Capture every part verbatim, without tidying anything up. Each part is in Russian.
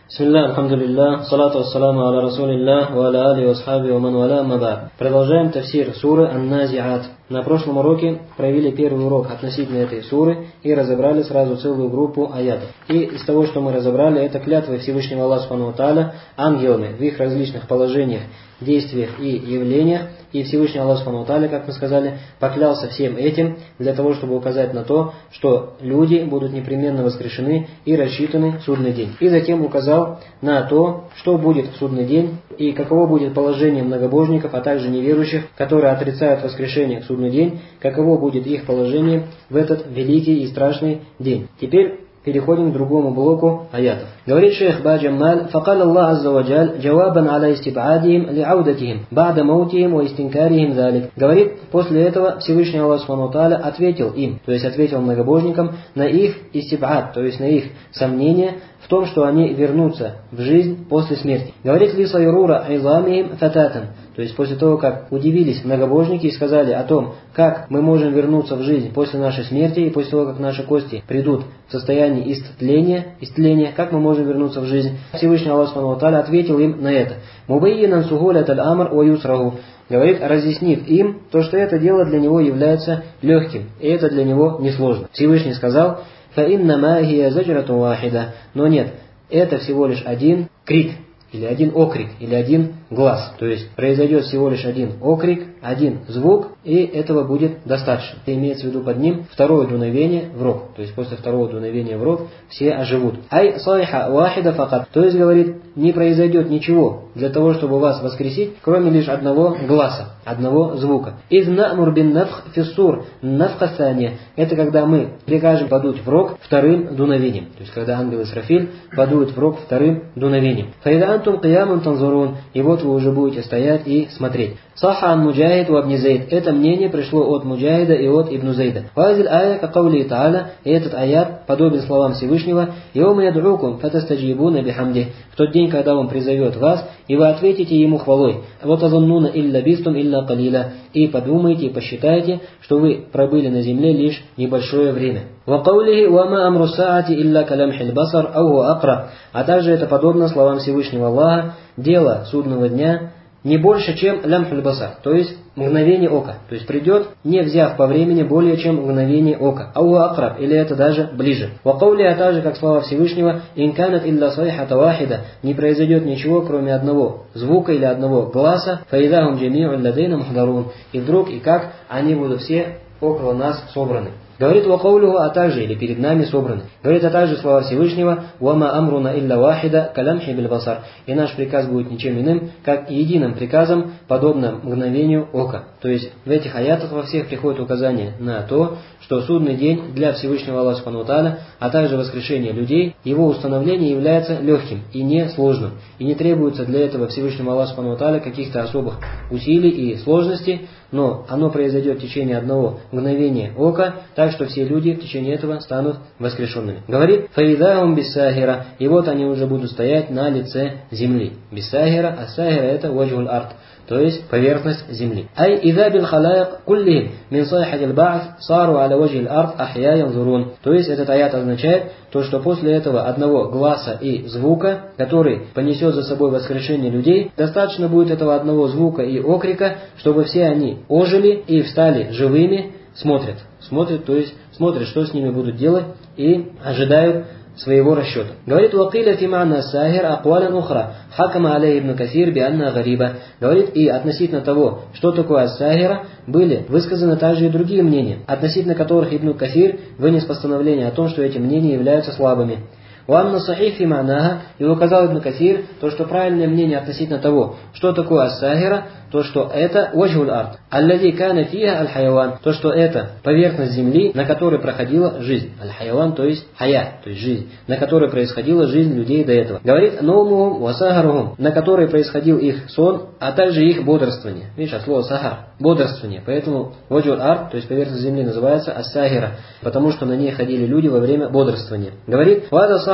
Бисмилля, алхамдулилля, салату вассаламу аля расулилля, ва аля али васхаби ва ман валя маба. Продолжаем тафсир суры Ан-Назиат. На прошлом уроке провели первый урок относительно этой суры и разобрали сразу целую группу аятов. И из того, что мы разобрали, это клятвы Всевышнего Аллаха Субхану ва Тааля ангелами в их различных положениях, действиях и явлениях. И Всевышний Аллах Субхану ва Тааля, как мы сказали, поклялся всем этим для того, чтобы указать на то, что люди будут непременно воскрешены и рассчитаны в судный день. И затем указал на то, что будет в судный день и каково будет положение многобожников, а также неверующих, которые отрицают воскрешение в судный день, каково будет их положение в этот великий и страшный день. Теперь переходим к другому блоку аятов. Говорит шейх Ба-Джаммаль: «Факал Аллах азза ва джаль джавабан аля истибадихим лиаудатихим ба'да маутихим ва истинкарихим залик». Говорит, после этого Всевышний Аллах Субхану ва Тааля ответил им, то есть ответил многобожникам на их истибад, то есть на их сомнения в том, что они вернутся в жизнь после смерти. Говорит ли сайрура айзамихим фататан, то есть после того, как удивились многобожники и сказали о том, как мы можем вернуться в жизнь после нашей смерти и после того, как наши кости придут в состояние истления, истления, как мы можем вернуться в жизнь. Всевышний Аллах Субхану ва Тааля ответил им на это. Мубаййинан сухулят аль-амр ва юсраху. Говорит, разъяснив им то, что это дело для него является легким, и это для него несложно. Всевышний сказал: «Фаиннама хия заджратун вахида». Но нет, это всего лишь один крик, или один окрик, или один глаз. То есть произойдет всего лишь один окрик, один звук, и этого будет достаточно. Это имеется в виду под ним второе дуновение в рог. То есть после второго дуновения в рог все оживут. Ай сайха вахида факат. То есть, говорит, не произойдет ничего для того, чтобы вас воскресить, кроме лишь одного глаза, одного звука. Из намур бин нафх фиссур нафхасания. Это когда мы прикажем подуть в рог вторым дуновением. То есть когда ангел Исрафиль подует в рог вторым дуновением. Файда антум киямун танзурун. И вот вы уже будете стоять и смотреть. Саха ан Муджахид ва Ибн Зайд. Это мнение пришло от Муджахида и от Ибн Зайда. Вазиль ая ка каули Тааля. И этот аят подобен словам Всевышнего: «Йома яд'укум фатастаджибуна бихамди». В тот день, когда он призовет вас, и вы ответите ему хвалой. Вот азуннуна илля бистум илля калиля. И подумайте и посчитайте, что вы пробыли на земле лишь небольшое время. Ва каулихи ва ма амру саати илля калямхил басар ау акра. А также это подобно словам Всевышнего Аллаха: дело судного дня не больше, чем лямхуль басар, то есть мгновение ока. То есть придет, не взяв по времени более чем мгновение ока. Ау акраб, или это даже ближе. Ва каули, а также как слова Всевышнего: инканат илля сайхата вахида. Не произойдет ничего, кроме одного звука или одного гласа. Фаидахум джами'ун ладейна мухдарун. И вдруг, и как, они будут все около нас собраны. Говорит вакаулюху, а также, или перед нами собраны. Говорит, а также слова Всевышнего: «Вама амруна илля вахида калямхи биль басар». И наш приказ будет ничем иным, как единым приказом, подобно мгновению ока. То есть в этих аятах во всех приходит указание на то, что судный день для Всевышнего Аллаха Субхану ва Тааля, а также воскрешение людей, его установление является легким и не сложным. И не требуется для этого Всевышнему Аллаху Субхану ва Тааля каких-то особых усилий и сложностей, но оно произойдет в течение одного мгновения ока, так что все люди в течение этого станут воскрешенными. Говорит: «Фаидахум биссахира». И вот они уже будут стоять на лице земли. Биссахира, а сахира это ваджхуль арт, то есть поверхность земли. Ай идha бил халайк куллихим мин сайхатил ба'с сару аля ваджхил арт ахья янзурун. То есть этот аят означает то, что после этого одного гласа и звука, который понесет за собой воскрешение людей, достаточно будет этого одного звука и окрика, чтобы все они ожили и встали живыми, смотрят. Смотрят, то есть смотрят, что с ними будут делать, и ожидают своего расчета. Говорит: «Вакиля фимана сахир аквалян ухра, хакама алей ибн Касир бианна гариба». Говорит, и относительно того, что такое ас-сахира, были высказаны также и другие мнения, относительно которых Ибн Касир вынес постановление о том, что эти мнения являются слабыми. «Уанна сахих фи ма'наха», и указал Ибн Касир то, что правильное мнение относительно того, что такое ас-сахира, то, что это ваджхуль арт, аллади кана фиха аль-хайван, то, что это поверхность земли, на которой проходила жизнь. Аль-хайван, то есть хая, то есть жизнь, на которой происходила жизнь людей до этого. Говорит: «Наумухум ва сахарухум», на которой происходил их сон, а также их бодрствование. Видишь, от слова сахар, бодрствование. Поэтому ваджхуль арт, то есть поверхность земли, называется ас-сахира, потому что на ней ходили люди во время бодрствования. Говорит: «Вада сах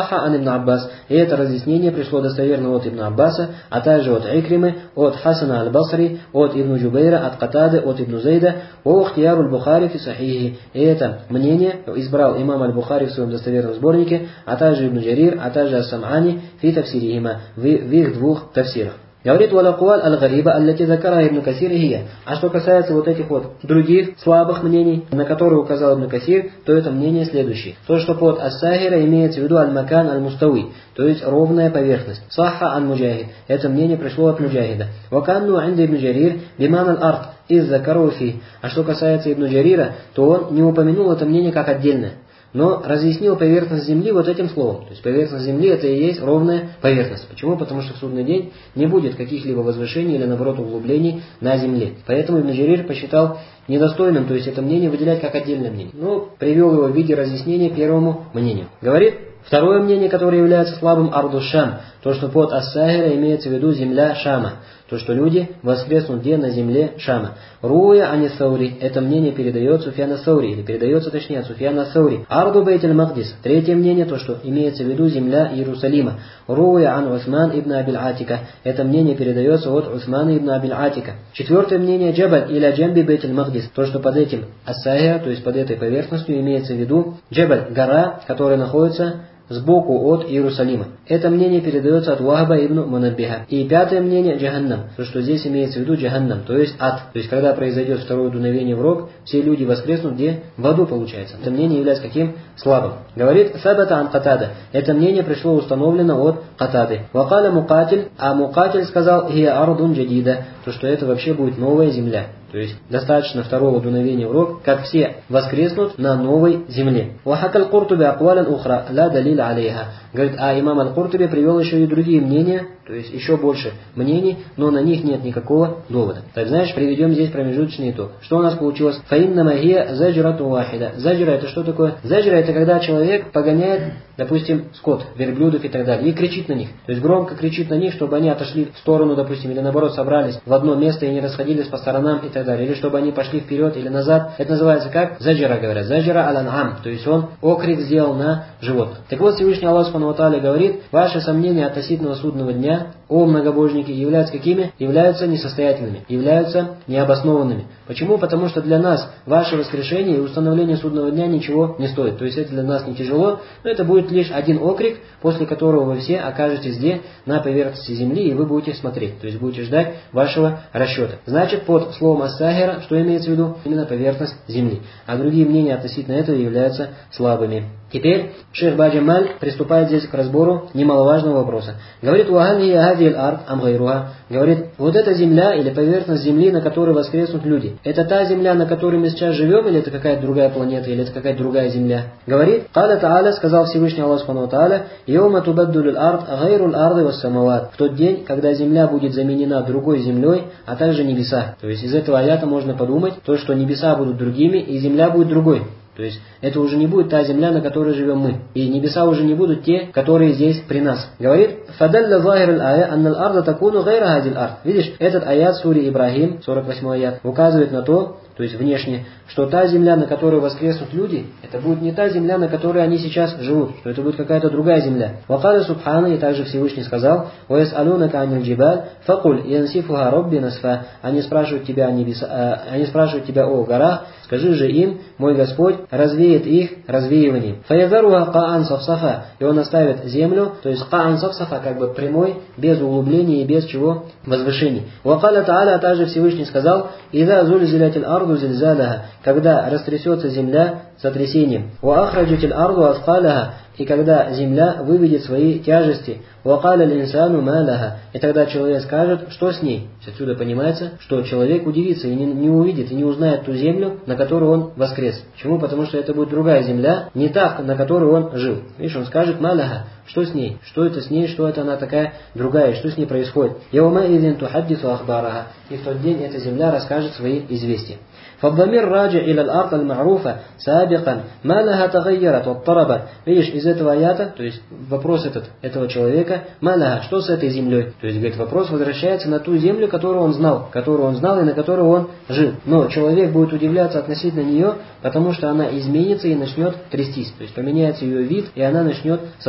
Саха ан ибн Аббас. И это разъяснение пришло достоверно от Ибн Аббаса, а также от Икримы, от Хасана аль-Басри, от Ибн Джубейра, от Катады, от Ибн Зейда, о Ухтияру аль-Бухари фи Сахихи. И это мнение избрал имам аль-Бухари в своем достоверном сборнике, а также Ибн Джарир, а также Ас-Сам'ани фи тафсирихима, в их двух тафсирах. Говорит, валакуаль аль-гариба, аллати закара Ибн Касир хия. А что касается вот этих вот других слабых мнений, на которые указал Ибн Касир, то это мнение следующее. То, что под ас-сахира имеется в виду аль-макан аль-мустави, то есть ровная поверхность. Сахха ан-муджахид. Это мнение пришло от муджахида. Ваканну анди Ибн Джарир биман аль-ард из закаруфи. А что касается Ибн Джарира, то он не упомянул это мнение как отдельное, но разъяснил поверхность земли вот этим словом. То есть поверхность земли это и есть ровная поверхность. Почему? Потому что в судный день не будет каких-либо возвышений или наоборот углублений на земле. Поэтому Ибн Джарир посчитал недостойным, то есть это мнение выделять как отдельное мнение. Но привел его в виде разъяснения первому мнению. Говорит, второе мнение, которое является слабым, арду Шам, то, что под ас-сахира имеется в виду земля Шама. То, что люди воскреснут где на земле Шама. Руя ани Саури. Это мнение передает Суфьяна Саури, или передается точнее от Суфьяна Саури. Арду Бейтель Магдис. Третье мнение, то, что имеется в виду земля Иерусалима. Руя ан Усман ибн Абиль Атика. Это мнение передается от Усмана ибн Абиль Атика. Четвертое мнение, Джабаль или Джамби Бейтель Магдис. То, что под этим ас-сахира, то есть под этой поверхностью, имеется в виду Джабаль, гора, которая находится сбоку от Иерусалима. Это мнение передается от Вахба ибн Мунаббиха. И пятое мнение Джаханнам, то что здесь имеется в виду Джаханнам, то есть ад. То есть когда произойдет второе дуновение в рог, все люди воскреснут где? В аду получается. Это мнение является каким? Слабым. Говорит Сабата ан Катада. Это мнение пришло установлено от Катады. Вакаля Мукатиль, а Мукатиль сказал Хия ардун джадида, то что это вообще будет новая земля. То есть достаточно второго дуновения в рог, как все воскреснут на новой земле. Вахакаль Куртуби аквалян ухра, ла далиль алейха. Говорит, а имам Аль-Куртуби привел еще и другие мнения, то есть еще больше мнений, но на них нет никакого довода. Так знаешь, приведем здесь промежуточный итог. Что у нас получилось? Фаинна магия заджрату вахида. Заджра это что такое? Заджра это когда человек погоняет, допустим, скот, верблюдов и так далее, и кричит на них. То есть громко кричит на них, чтобы они отошли в сторону, допустим, или наоборот собрались в одно место и не расходились по сторонам и так далее. Или чтобы они пошли вперед или назад. Это называется как? Заджра говорят. Заджра аль-ан'ам. То есть он окрик сделал на животных. Так вот, Всевышний Аллах Субхану ва Тааля говорит, ваши сомнения относительно судного дня, о многобожники, являются какими? Являются несостоятельными, являются необоснованными. Почему? Потому что для нас ваше воскрешение и установление судного дня ничего не стоит. То есть это для нас не тяжело, но это будет лишь один окрик, после которого вы все окажетесь где? На поверхности земли, и вы будете смотреть. То есть будете ждать вашего расчета. Значит, под словом ас-сахира, что имеется в виду? Именно поверхность земли. А другие мнения относительно этого являются слабыми. Теперь шейх Ба-Джамаль приступает здесь к разбору немаловажного вопроса. Говорит, говорит, вот эта земля или поверхность земли, на которой воскреснут люди, это та земля, на которой мы сейчас живем, или это какая-то другая планета, или это какая-то другая земля? Говорит, Каля Тааля, сказал Всевышний Аллах Субхану ва Тааля, Йома тубаддулюл ард, гайрул арды вас самават. В тот день, когда земля будет заменена другой землей, а также небеса. То есть из этого аята можно подумать, то, что небеса будут другими, и земля будет другой. То есть это уже не будет та земля, на которой живем мы. И небеса уже не будут те, которые здесь при нас. Говорит, «Фадалля захир аль-ая, анна аль-арда такуну гайра хадил ард». Видишь, этот аят суре Ибрахим, сорок восьмой аят, указывает на то, то есть внешне, что та земля, на которой воскреснут люди, это будет не та земля, на которой они сейчас живут, что это будет какая-то другая земля. Вакаля Субхана, и также Всевышний сказал, «Ваяс'алунака анил джибаль, факуль янсифуха робби насфа». Они спрашивают тебя о небеса, они спрашивают тебя о горах, скажи же им, мой Господь развеет их развеиванием. Фаязаруха каан сафсафа, и он оставит землю, то есть каан сафсафа, как бы прямой, без углубления и без чего возвышений. Вакаля Тааля, также Всевышний сказал, «Иза зульзилятиль арду зильзаляха», когда растрясется земля сотрясением. «Уахраджатиль арду асқаляха», и когда земля выведет свои тяжести. «Вакаля линсану малаха», и тогда человек скажет, что с ней. Отсюда понимается, что человек удивится и не, не увидит, и не узнает ту землю, на которую он воскрес. Почему? Потому что это будет другая земля, не та, на которой он жил. Видишь, он скажет малаха, что с ней, что это с ней, что это она такая другая, что с ней происходит. «Яумаидин тухаддису ахбараха», и в тот день эта земля расскажет свои известия. فالضمير راجع إلى الأرض المعروفة سابقا ما لها تغيرت واضطربت. Видишь, из этого аята, то есть вопрос этот, этого человека, ما لها, что с этой землей? То есть, говорит, вопрос возвращается на ту землю, которую он знал, которую он знал и на которой он жил. Но человек будет удивляться относительно нее, потому что она изменится и начнет трястись. То есть поменяется ее вид, и она начнет содрогаться.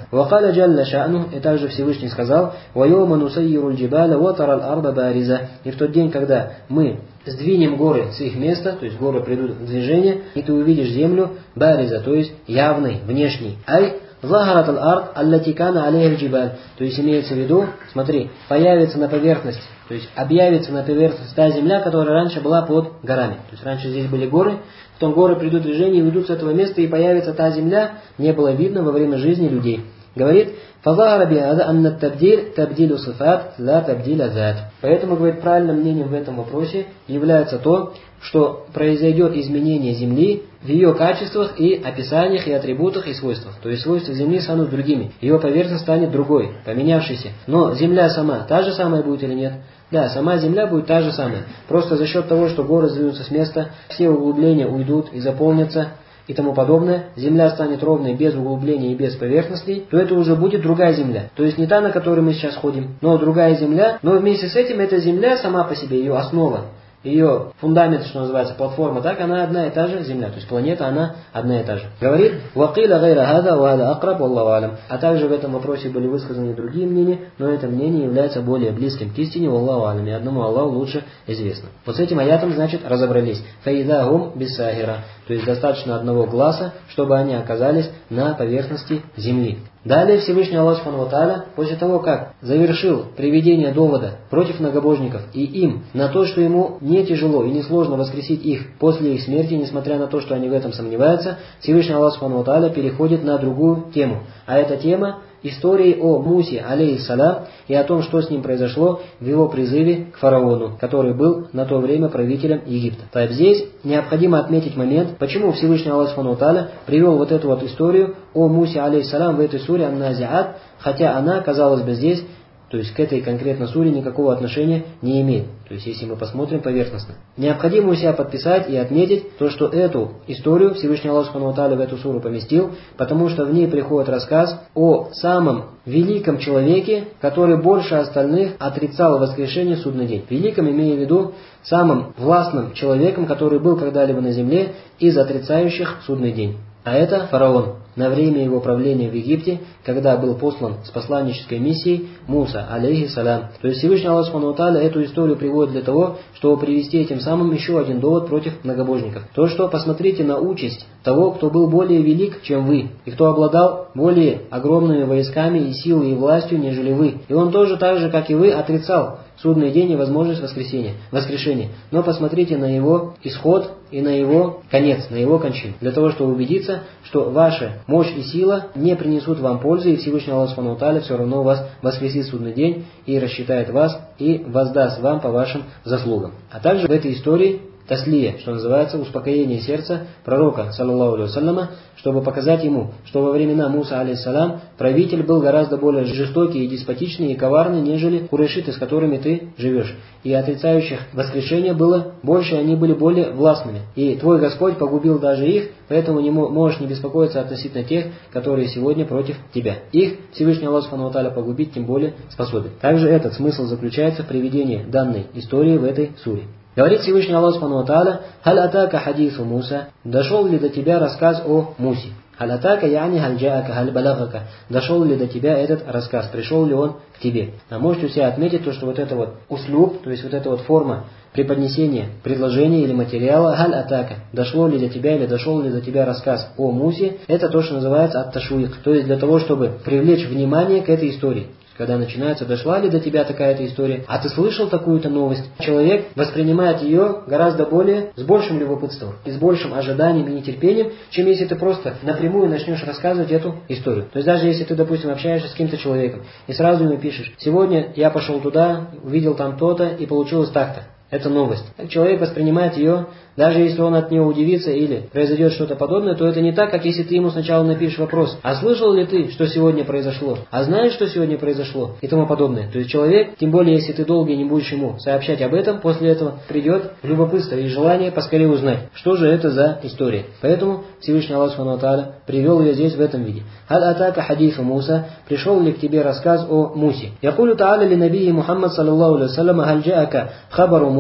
называется. «Вакаля джалля ша'ну», и также Всевышний сказал: «Вайома нусайиру джибаля ватарал арба бариза». И в тот день, когда мы сдвинем горы с их места, то есть горы придут в движение, и ты увидишь землю бариза, то есть явный, внешний. Ай захарат аль-ард аллати кана алейхи джибаль. То есть имеется в виду, смотри, появится на поверхности, то есть объявится на поверхности та земля, которая раньше была под горами. То есть раньше здесь были горы, потом горы придут в движение и уйдут с этого места, и появится та земля, не было видно во время жизни людей. Говорит: «Фазахара би'ада анна табдиль табдилю сифат ла табдиля зат». Поэтому, говорит, правильным мнением в этом вопросе является то, что произойдет изменение земли в ее качествах и описаниях, и атрибутах, и свойствах. То есть свойства земли станут другими, ее поверхность станет другой, поменявшейся. Но земля сама та же самая будет или нет? Да, сама земля будет та же самая. Просто за счет того, что горы сдвинутся с места, все углубления уйдут и заполнятся, и тому подобное, земля станет ровной без углубления и без поверхностей, то это уже будет другая земля. То есть не та, на которой мы сейчас ходим, но другая земля. Но вместе с этим эта земля сама по себе, ее основа, ее фундамент, что называется, платформа, так, она одна и та же земля. То есть планета, она одна и та же. Говорит: «Вакиля гайра хада ва хада акраб валлаху алям». А также в этом вопросе были высказаны другие мнения, но это мнение является более близким к истине, валлаху алям, и одному Аллаху лучше известно. Вот с этим аятом, значит, разобрались. Фаида гум бисахира. То есть достаточно одного глаза, чтобы они оказались на поверхности земли. Далее Всевышний Аллах Субхану ва Тааля, после того, как завершил приведение довода против многобожников и им на то, что ему не тяжело и не сложно воскресить их после их смерти, несмотря на то, что они в этом сомневаются, Всевышний Аллах Субхану ва Тааля переходит на другую тему. А эта тема истории о Мусе, алейхиссалям, и о том, что с ним произошло в его призыве к фараону, который был на то время правителем Египта. Так здесь необходимо отметить момент, почему Всевышний Аллах Субхану ва Тааля привел вот эту вот историю о Мусе, алейхиссалям, в этой суре Ан-Назиат, хотя она, казалось бы, здесь, то есть к этой конкретно суре, никакого отношения не имеет. То есть если мы посмотрим поверхностно. Необходимо у себя подписать и отметить то, что эту историю Всевышний Аллах Субхану ва Тааля в эту суру поместил, потому что в ней приходит рассказ о самом великом человеке, который больше остальных отрицал воскрешение в судный день. Великом, имея в виду самым властным человеком, который был когда-либо на земле из отрицающих судный день. А это фараон. На время его правления в Египте, когда был послан с посланнической миссией Муса, алейхиссалям. То есть Всевышний Аллах Субхану ва Тааля эту историю приводит для того, чтобы привести этим самым еще один довод против многобожников. То, что посмотрите на участь того, кто был более велик, чем вы, и кто обладал более огромными войсками и силой и властью, нежели вы. И он тоже так же, как и вы, отрицал судный день и возможность воскресения, воскрешения. Но посмотрите на его исход и на его конец, на его кончину. Для того, чтобы убедиться, что ваша мощь и сила не принесут вам пользы, и Всевышний Аллах Субхану ва Тааля все равно вас воскресит в судный день и рассчитает вас и воздаст вам по вашим заслугам. А также в этой истории таслия, что называется, успокоение сердца пророка, саллаллаху алейхи вассаляма, чтобы показать ему, что во времена Муса, алейхиссалям, правитель был гораздо более жестокий и деспотичный и коварный, нежели курайшиты, с которыми ты живешь. И отрицающих воскрешения было больше, они были более властными. И твой Господь погубил даже их, поэтому не можешь не беспокоиться относительно тех, которые сегодня против тебя. Их Всевышний Аллах Субхану ва Тааля погубить тем более способен. Также этот смысл заключается в приведении данной истории в этой суре. Говорит Всевышний Аллах Субхану ва Тааля: «Халь атака хадису Муса». Дошел ли до тебя рассказ о Мусе? Халь атака яни халь джаака халь балагака. Дошел ли до тебя этот рассказ? Пришел ли он к тебе? А можете у себя отметить то, что вот это вот услюб, то есть вот эта вот форма преподнесения предложения или материала, халь атака. Дошло ли до тебя или дошел ли до тебя рассказ о Мусе? Это то, что называется ат-ташвик. То есть для того, чтобы привлечь внимание к этой истории. Когда начинается, дошла ли до тебя такая-то история, а ты слышал такую-то новость, человек воспринимает ее гораздо более, с большим любопытством, и с большим ожиданием и нетерпением, чем если ты просто напрямую начнешь рассказывать эту историю. То есть даже если ты, допустим, общаешься с каким-то человеком, и сразу ему пишешь: сегодня я пошел туда, увидел там то-то, и получилось так-то. Это новость. Человек воспринимает ее, даже если он от нее удивится или произойдет что-то подобное, то это не так, как если ты ему сначала напишешь вопрос: а слышал ли ты, что сегодня произошло? А знаешь, что сегодня произошло? И тому подобное. То есть человек, тем более если ты долго не будешь ему сообщать об этом, после этого придет любопытство и желание поскорее узнать, что же это за история. Поэтому Всевышний Аллах Субхану ва Тааля привел ее здесь в этом виде. Халь атака хадису Муса. Пришел ли к тебе рассказ о Мусе? Якулю Тааля ли набии Мухаммад саллаллаху алейхи вассалям халь джаака хабару Муса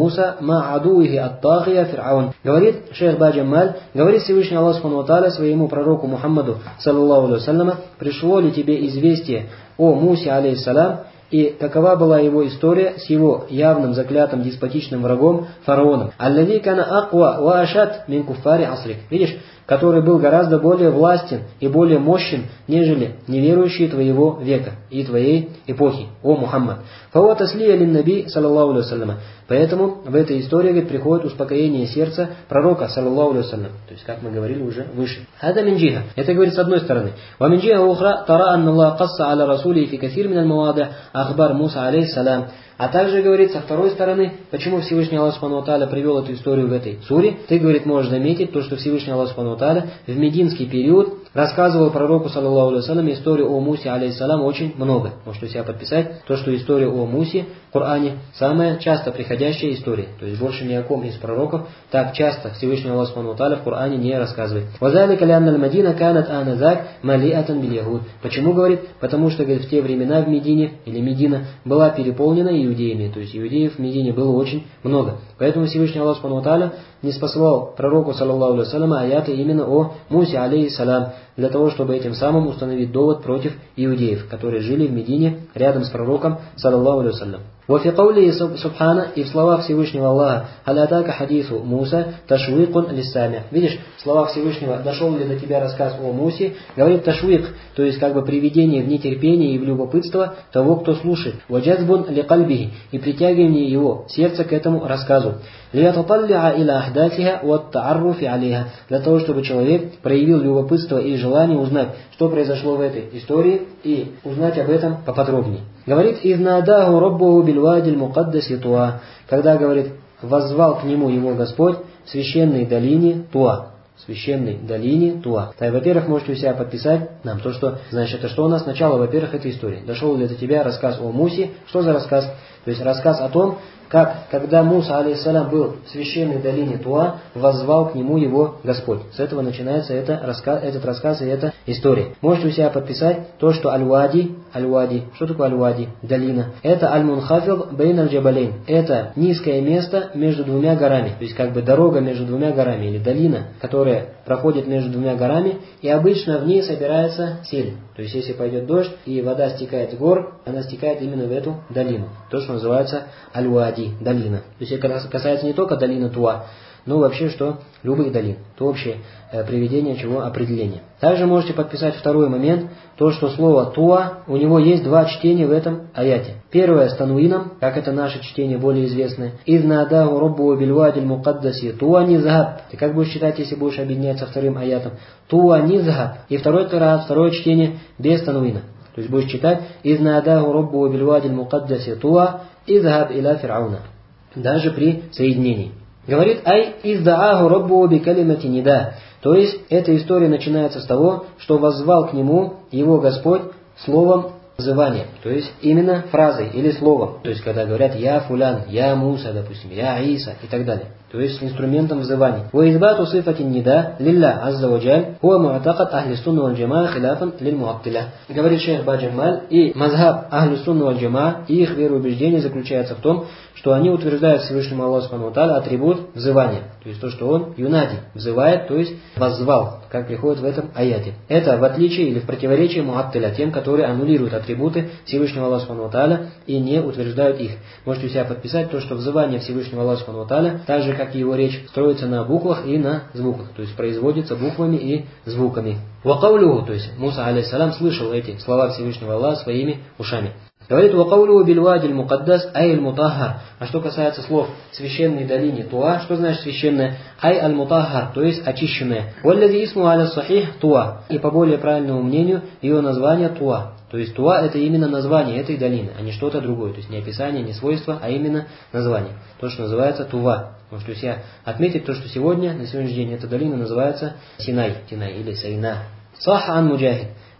Муса ма адуихи ат-тагия фир'аун. Говорит шейх Ба-Джамаль, говорит Всевышний Аллах Субхану ва Тааля своему пророку Мухаммаду, саллаллаху алейхи вассаляма: пришло ли тебе известие о Мусе, алейхиссалям, и какова была его история с его явным заклятым деспотичным врагом фараоном. Аллади кана аква ва ашат мин куффари асрик. Видишь, который был гораздо более властен и более мощен, нежели неверующие твоего века и твоей эпохи, о Мухаммад. Фауа таслия лин наби, саллаллаху алейхи вассалям. Поэтому в этой истории говорит, приходит успокоение сердца пророка, саллаллаху алейхи вассалям. То есть, как мы говорили уже выше. Ада минджиха. Это говорит с одной стороны. Ва минджиха ухра тара анна Аллах касса аля расули фи кафир мин аль-мавади ахбар Муса алейхиссалям. А также, говорит, со второй стороны, почему Всевышний Аллах Субхану ва Тааля привел эту историю в этой суре, ты, говорит, можешь заметить то, что Всевышний Аллах Субхану ва Тааля в мединский период рассказывал пророку, саллаллаху алейхи вассалям, историю о Мусе, алейхиссалям, очень много. Можете у себя подписать то, что история о Мусе в Коране самая часто приходящая история. То есть больше ни о ком из пророков так часто Всевышний Аллах Субхану ва Тааля в Коране не рассказывает. Вазалика лианна аль-Мадина канат аназак малиатан биль-Яхуд. Почему, говорит? Потому что, говорит, в те времена в Медине, или Медина, была переполнена иудеями. То есть иудеев в Медине было очень много. Поэтому Всевышний Аллах Субхану ва Тааля не спасал пророку, саллаллаху алейхи вассалям, аяты именно о Мусе, алейхиссалям, для того, чтобы этим самым установить довод против иудеев, которые жили в Медине рядом с пророком, саллаллаху алейхи вассалям. وفي قوله سبحانه, и в словах Всевышнего Аллаха: «Халь атака хадису Муса ташвикун лиссами». Видишь, в словах Всевышнего: дошел ли до тебя рассказ о Мусе, говорит ташвик, то есть как бы приведение в нетерпение и в любопытство того, кто слушает. Ваджазбун ликальбихи, и притягивание его сердца к этому рассказу. Лиятаталля иля ахдатиха ваттаарруфи алейха, для того, чтобы человек проявил любопытство и желание узнать, что произошло в этой истории, и узнать об этом поподробнее. Говорит: «Изнадаху роббуху бильвадиль мукаддаси Туа», когда, говорит, воззвал к нему его Господь в священной долине Туа. Священной долине Туа. Так, во-первых, можете у себя подписать нам то, что, значит, это что у нас? Сначала, во-первых, это история. Дошел ли до тебя рассказ о Мусе? Что за рассказ? То есть рассказ о том, как, когда Муса, алейхиссалям, был в священной долине Туа, воззвал к нему его Господь. С этого начинается это, рассказ, этот рассказ и эта история. Можете у себя подписать то, что Аль-Вади, Аль-Вади, что такое Аль-Вади? Долина. Это Аль-Мунхафид бейн аль-Джабалейн. Это низкое место между двумя горами. То есть как бы дорога между двумя горами, или долина, которая проходит между двумя горами, и обычно в ней собирается сель. То есть если пойдет дождь, и вода стекает с гор, она стекает именно в эту долину. То, что называется Аль-Вади, долина. То есть это касается не только долины Туа, но вообще что любых долин. То общее э, приведение чего определения. Также можете подписать второй момент, то, что слово Туа, у него есть два чтения в этом аяте. Первое с тануином, как это наше чтение более известное. «Изнадаху роббу бильвадиль мукаддаси Туа низхаб». Ты как будешь читать, если будешь объединять со вторым аятом? Туа низхаб. И второй караат, второе чтение без тануина. То есть будешь читать «Изнадаху роббу бильвадиль мукаддаси Туа изхаб иля фир'ауна». Даже при соединении. Говорит: «Ай издааху роббу би калимати нида». То есть эта история начинается с того, что воззвал к нему его Господь словом взывания. То есть именно фразой или словом. То есть когда говорят «Я фулян», «Я Муса», допустим, «Я Иса» и так далее. То есть инструментом взывания. «Ваизбату сифатин нида лилля азза ваджаль хуа муатакат ахли сунна валь джамаа хиляфан лиль муаттиля». Говорит шейх Ба-Джамаль, и мазхаб ахли сунна валь джамаа, и их вероубеждение заключается в том, что они утверждают Всевышнему Аллаху Субхану ва Тааля атрибут взывания. То есть то, что он юнади, взывает, то есть воззвал, как приходит в этом аяте. Это в отличие или в противоречии муаттиля, тем, которые аннулируют атрибуты Всевышнего Аллаха Субхану ва Тааля и не утверждают их. Можете у себя подписать то, что взывание Всевышнего Аллаха Субхану ва Тааля, так же как и его речь, строится на буквах и на звуках. То есть производится буквами и звуками. Вакаулюху, то есть Муса алейхиссалям слышал эти слова Всевышнего Аллаха своими ушами. Говорит: «Вакаулюху бильвадиль мукаддас ай аль-мутаххар». А что касается слов священной долине Туа, что значит священная? Ай аль-мутаххар, то есть очищенная. Валлади исму аля сахих Туа. И по более правильному мнению, ее название Туа. То есть Туа это именно название этой долины, а не что-то другое. То есть не описание, не свойство, а именно название. То, что называется Тува. Можете у себя отметить то, что сегодня, на сегодняшний день, эта долина называется Синай, Синай или Сайна. Сах ан Муджахид.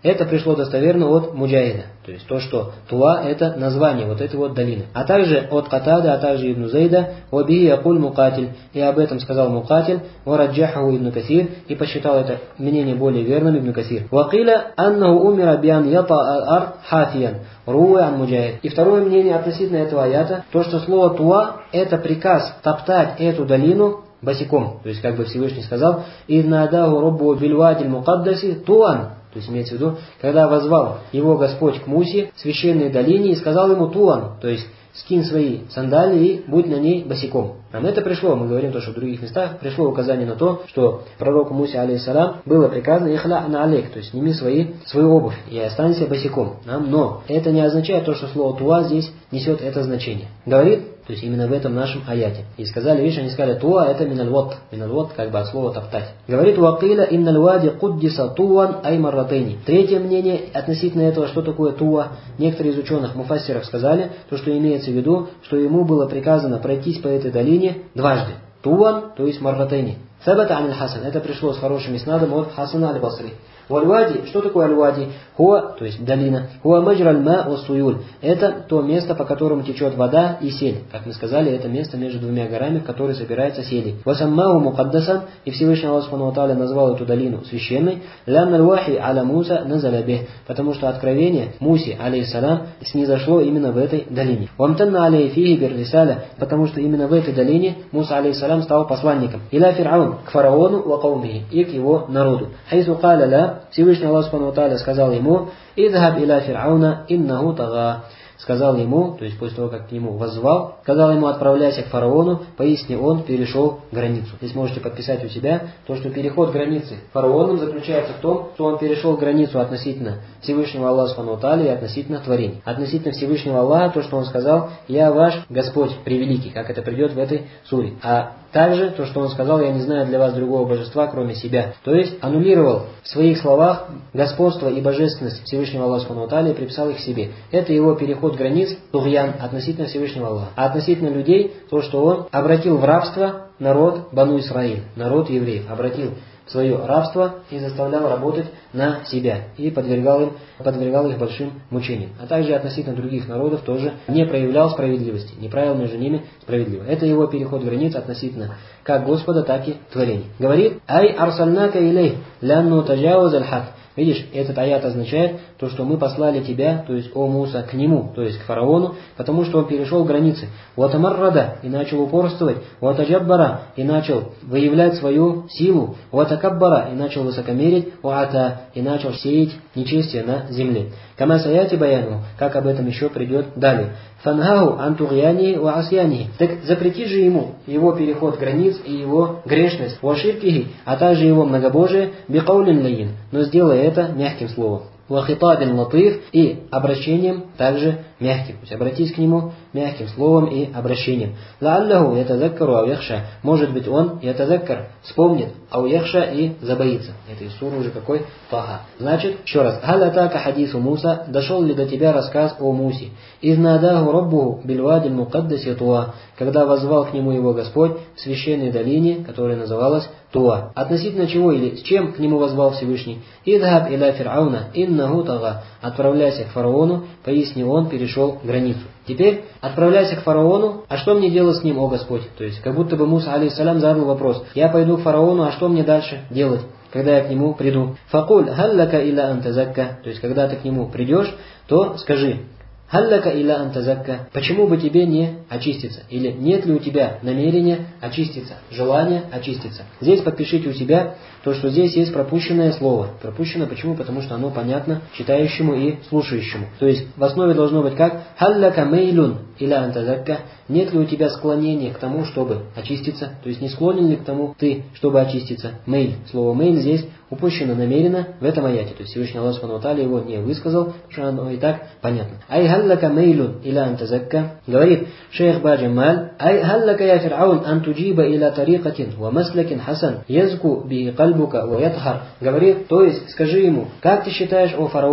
Это пришло достоверно от Муджахида. То есть то, что Туа это название вот этой вот долины. А также от Катада, а также Ибн Зейда, «Вабихи якуль Мукатиль». И об этом сказал Мукатиль, «Вараджахаху Ибн Касир». И посчитал это мнение более верным Ибн Касир. «Вакиля аннаху умира биан ята ар хафиян». Руэ ан Муджахид. И второе мнение относительно этого аята, то, что слово Туа это приказ топтать эту долину босиком. То есть, как бы Всевышний сказал, «Иднадаху роббу бильвадиль мукаддаси туан». То есть, имеется в виду, когда возвал его Господь к Мусе, священной долине, и сказал ему туан, то есть, скинь свои сандалии и будь на ней босиком. Нам это пришло, мы говорим то, что в других местах пришло указание на то, что пророку Мусе, алейхиссалам, было приказано «Ихля на алейк», то есть сними свои, свою обувь и останься босиком. Но это не означает то, что слово «туа» здесь несет это значение. Говорит, то есть именно в этом нашем аяте. И сказали, видишь, они сказали «туа» это минальвот, минальвот как бы от слова «топтать». Говорит «Вакиля инналь вади куддиса туан ай марратейни». Третье мнение относительно этого, что такое «туа». Некоторые из ученых муфассиров сказали, то, что имеется в виду, что ему было приказано пройтись по этой долине дважды. Туан, то есть марратейни. Сабата ан аль-Хасан. Это пришло с хорошим иснадом от Хасана аль-Басри. Валь-Вади, что такое аль-Вади? Хуа, то есть долина. Хуа маджраль ма ва суюль. Это то место, по которому течет вода и сель. Как мы сказали, это место между двумя горами, в которой собираются сели. Васаммау мукаддасан, и Всевышний Аллах Субхану ва Тааля назвал эту долину священной. Лям аль-Вахи аля Муса назалябих, потому что откровение Мусе, алейхиссалам, снизошло именно в этой долине. Вамтанна алейфихи бир-рисаля, потому что именно в этой долине Муса, алейхиссалам, стал посланником. Иля фир'аун, к фараону ва каумихи, и к его народу. Хайсу каля ля, Всевышний Аллах Субхану ва Тааля сказал ему: «Идхаб иля фир'ауна иннаху тага». Сказал ему, то есть после того, как к нему воззвал, сказал ему: отправляйся к фараону, поистине он перешел границу. Здесь можете подписать у себя то, что переход границы фараоном заключается в том, что он перешел границу относительно Всевышнего Аллаха Субхану ва Тааля и относительно творений. Относительно Всевышнего Аллаха, то, что он сказал: «Я ваш Господь превеликий», как это придет в этой суре. А также то, что он сказал: «Я не знаю для вас другого божества, кроме себя». То есть аннулировал в своих словах господство и божественность Всевышнего Аллаха Субхану ва Тааля и приписал их себе. Это его переход границ, тугьян, относительно Всевышнего Аллаха. А относительно людей, то, что он обратил в рабство народ Бану Исраиль, народ евреев, обратил в свое рабство и заставлял работать на себя и подвергал, им, подвергал их большим мучениям. А также относительно других народов тоже не проявлял справедливости, не правил между ними справедливо. Это его переход границ относительно как Господа, так и творений. Говорит: «Ай арсальнака илей лянну таджауз аль-хад». Видишь, этот аят означает то, что мы послали тебя, то есть о Муса, к нему, то есть к фараону, потому что он перешел границы. Ватамаррада, и начал упорствовать, ватаджаббара, и начал выявлять свою силу, ватакаббара, и начал высокомерить, ваата, и начал сеять нечестие на земле. Кама саяти баяну, как об этом еще придет далее. Фангаху антугьяни ва асьяни. Так запрети же ему его переход границ и его грешность, ваширкихи, а также его многобожие, бикаулин лаин, но сделай это мягким словом. Вахитабин латиф, и обращением также мягким. То есть обратись к нему мягким словом и обращением. Лааллаху ятазаккару ау яхша. Может быть он ятазаккар вспомнит, ау яхша и забоится. Это из суры уже какой? Таха. Значит, еще раз. Халь атака хадису Муса. Дошел ли до тебя рассказ о Мусе? Изнадаху раббуху бильвадиль мукаддаси Туа. Когда воззвал к нему его Господь в священной долине, которая называлась Туа. Относительно чего или с чем к нему воззвал Всевышний? Идхаб иля фир'ауна иннаху тага. Отправляйся к фараону, поясни, он перешел границу. Теперь отправляйся к фараону, а что мне делать с ним, о Господь? То есть, как будто бы Муса, алейхиссалям, задал вопрос: я пойду к фараону, а что мне дальше делать, когда я к нему приду? Факуль халлака иля антазакка. То есть, когда ты к нему придешь, то скажи: халлака иля антазакка. Почему бы тебе не очиститься? Или нет ли у тебя намерения очиститься, желания очиститься? Здесь подпишите у себя то, что здесь есть пропущенное слово. Пропущено почему? Потому что оно понятно читающему и слушающему. То есть в основе должно быть как халлака мейлюн иля антазакка. Нет ли у тебя склонения к тому, чтобы очиститься? То есть не склонен ли к тому ты, чтобы очиститься? Мейль. Слово мейль здесь упущено намеренно в этом аяте. То есть Всевышний Аллах Субхану ва Тааля его не высказал, потому что оно и так понятно. Ай халлака мейлюн иля антазакка. Говорит шейх Баджамаль: ай халлака я фир'аун антуджиба иля тарикатин ва маслакин хасан язку би кальбука ва ятхар. Говорит, то есть скажи ему: как ты считаешь, о фараон,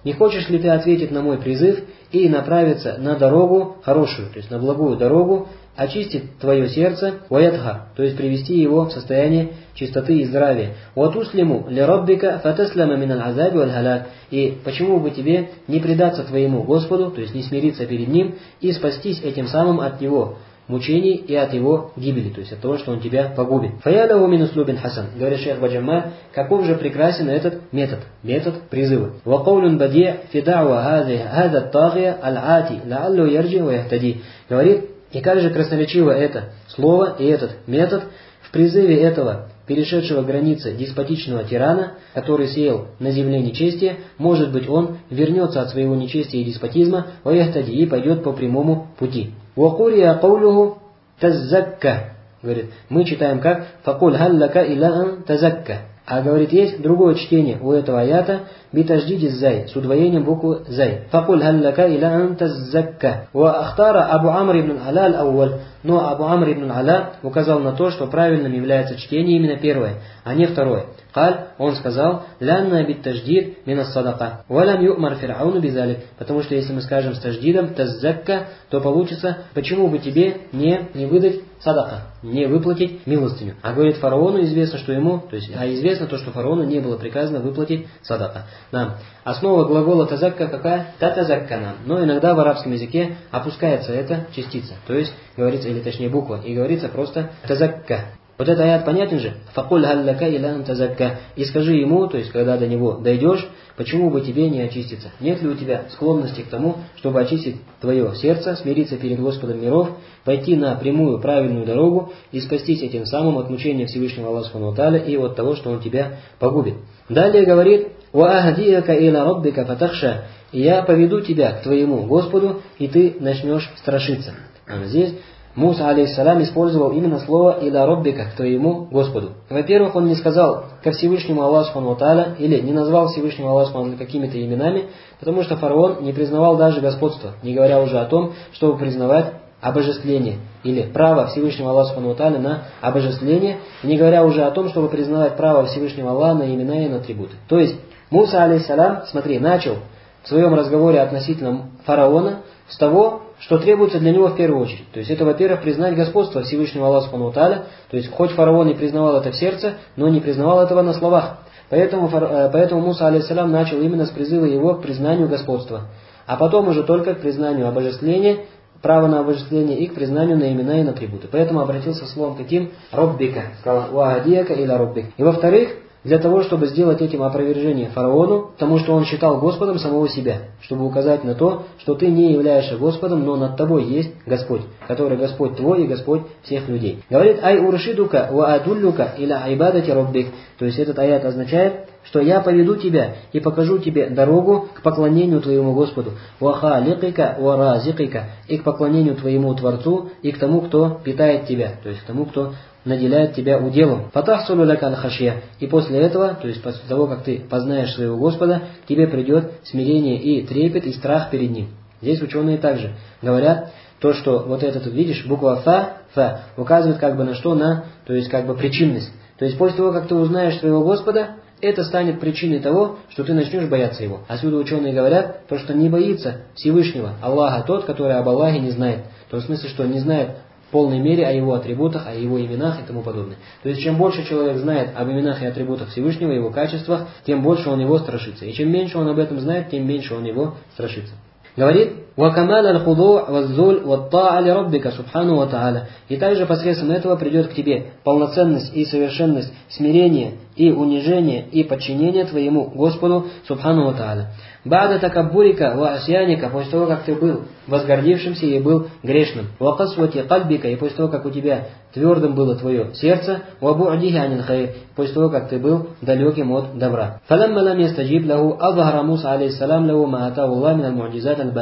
не хочешь ли ты ответить на мой призыв и направиться на дорогу хорошую, то есть на благую дорогу, очистить твое сердце, ваятха, то есть привести его в состояние чистоты и здравия. Ватуслиму ли раббика фатаслама минал азаби валь халяк. И почему бы тебе не предаться твоему Господу, то есть не смириться перед Ним и спастись этим самым от Него мучений и от его гибели, то есть от того, что он тебя погубит. Фаялаху мин услубин хасан. Говорит шейх Баджамаль, каков же прекрасен этот метод, метод призыва. Ва каулун бади фи да'ва хаза ат-тагия аль-ати ла'аллу ярджи ва яхтади. Говорит, и как же красноречиво это слово и этот метод в призыве этого перешедшего границы деспотичного тирана, который сеял на земле нечестие, может быть, он вернется от своего нечестия и деспотизма, ва яхтади, и пойдет по прямому пути. Вакурия каулуху тазакка. Говорит, мы читаем как факуль халлака илаан тазакка. А говорит, есть другое чтение у этого аята битаждиди зай, с удвоением буквы зай. Факуль халлака илаан тазакка. Ва ахтара Абу Амр ибн Аля аль-Ауваль. Но Абу Амр ибн Аля указал на то, что правильным является чтение именно первое, а не второе. Каль, он сказал, лянна бит таждид минас садака. Валям ю'мар фир'ауну бизалик. Потому что если мы скажем с таждидом тазакка, то получится, почему бы тебе не, не выдать садака, не выплатить милостыню. А говорит, фараону известно, что ему, то есть, а известно то, что фараону не было приказано выплатить садака. Нам. Основа глагола тазакка какая? Татазаккана. Но иногда в арабском языке опускается эта частица. То есть, говорится, или точнее буква, и говорится просто тазакка. Вот этот аят понятен же? Факуль халлака илан тазакка. И скажи ему, то есть, когда до него дойдешь, почему бы тебе не очиститься? Нет ли у тебя склонности к тому, чтобы очистить твое сердце, смириться перед Господом миров, пойти на прямую правильную дорогу и спастись этим самым от мучения Всевышнего Аллаха Субхану ва Тааля и от того, что он тебя погубит. Далее говорит, «Ваахдияка иля раббика фатахша». И я поведу тебя к твоему Господу, и ты начнешь страшиться. А здесь Муса, алейхиссалям, использовал именно слово «иля роббика» к твоему Господу. Во-первых, он не сказал ко Всевышнему Аллаху Субхану ва Тааля, или не назвал Всевышнего Аллаха Субхану ва Тааля какими-то именами, потому что фараон не признавал даже господство, не говоря уже о том, чтобы признавать обожествление, или право Всевышнего Аллаха Субхану ва Тааля на обожествление, не говоря уже о том, чтобы признавать право Всевышнего Аллаха на имена и на атрибуты. То есть, Муса, алейхиссалям, смотри, начал в своем разговоре относительно фараона с того, что требуется для него в первую очередь. То есть это, во-первых, признать господство Всевышнего Аллаха Субхану ва Тааля. То есть хоть фараон и признавал это в сердце, но не признавал этого на словах. Поэтому, поэтому Муса, алейхиссалям, начал именно с призыва его к признанию господства. А потом уже только к признанию обожествления, право на обожествление и к признанию на имена и на атрибуты. Поэтому обратился словом каким? Роббика. Сказал «Уахадияка» или «Роббик». И во-вторых, для того, чтобы сделать этим опровержение фараону, потому что он считал Господом самого себя, чтобы указать на то, что ты не являешься Господом, но над тобой есть Господь, который Господь твой и Господь всех людей. Говорит «Ай уршидука ва адуллюка иля айбадати роббик». То есть этот аят означает, что я поведу тебя и покажу тебе дорогу к поклонению твоему Господу, ва халикика ва разикика, и к поклонению твоему Творцу, и к тому, кто питает тебя, то есть к тому, кто наделяет тебя уделом. Фатахсулю лака аль-хашья. И после этого, то есть после того, как ты познаешь своего Господа, к тебе придет смирение и трепет, и страх перед Ним. Здесь ученые также говорят, то, что вот это тут видишь, буква фа, фа, указывает как бы на что? На, то есть как бы причинность. То есть после того, как ты узнаешь своего Господа, это станет причиной того, что ты начнешь бояться Его. Отсюда ученые говорят, то, что не боится Всевышнего Аллаха тот, который об Аллахе не знает. В том смысле, что не знает в полной мере о Его атрибутах, о Его именах и тому подобное. То есть, чем больше человек знает об именах и атрибутах Всевышнего, Его качествах, тем больше он Его страшится. И чем меньше он об этом знает, тем меньше он Его страшится. Говорит, وَكَمَالَ الْخُضُوعِ وَالذُّلْ وَالطَّاعَ لِرَبِّكَ سُبْحَانَهُ وَتَعَالَى. И также посредством этого придет к тебе полноценность и совершенность смирения и унижение и подчинение твоему Господу Субхану ва Тааля. Ба'да такаббурика ва асьяника, после того, как ты был возгордившимся и был грешным. Ва касвати кальбика, и после того, как у тебя твердым было твое сердце. Ва бу'дихи анил хайр, после того, как ты был далеким от добра. Фалямма лам ястаджиб лаху азхара Муса алейхиссалам лаху ма атаху Аллах мин аль-му'джизат аль-бахира.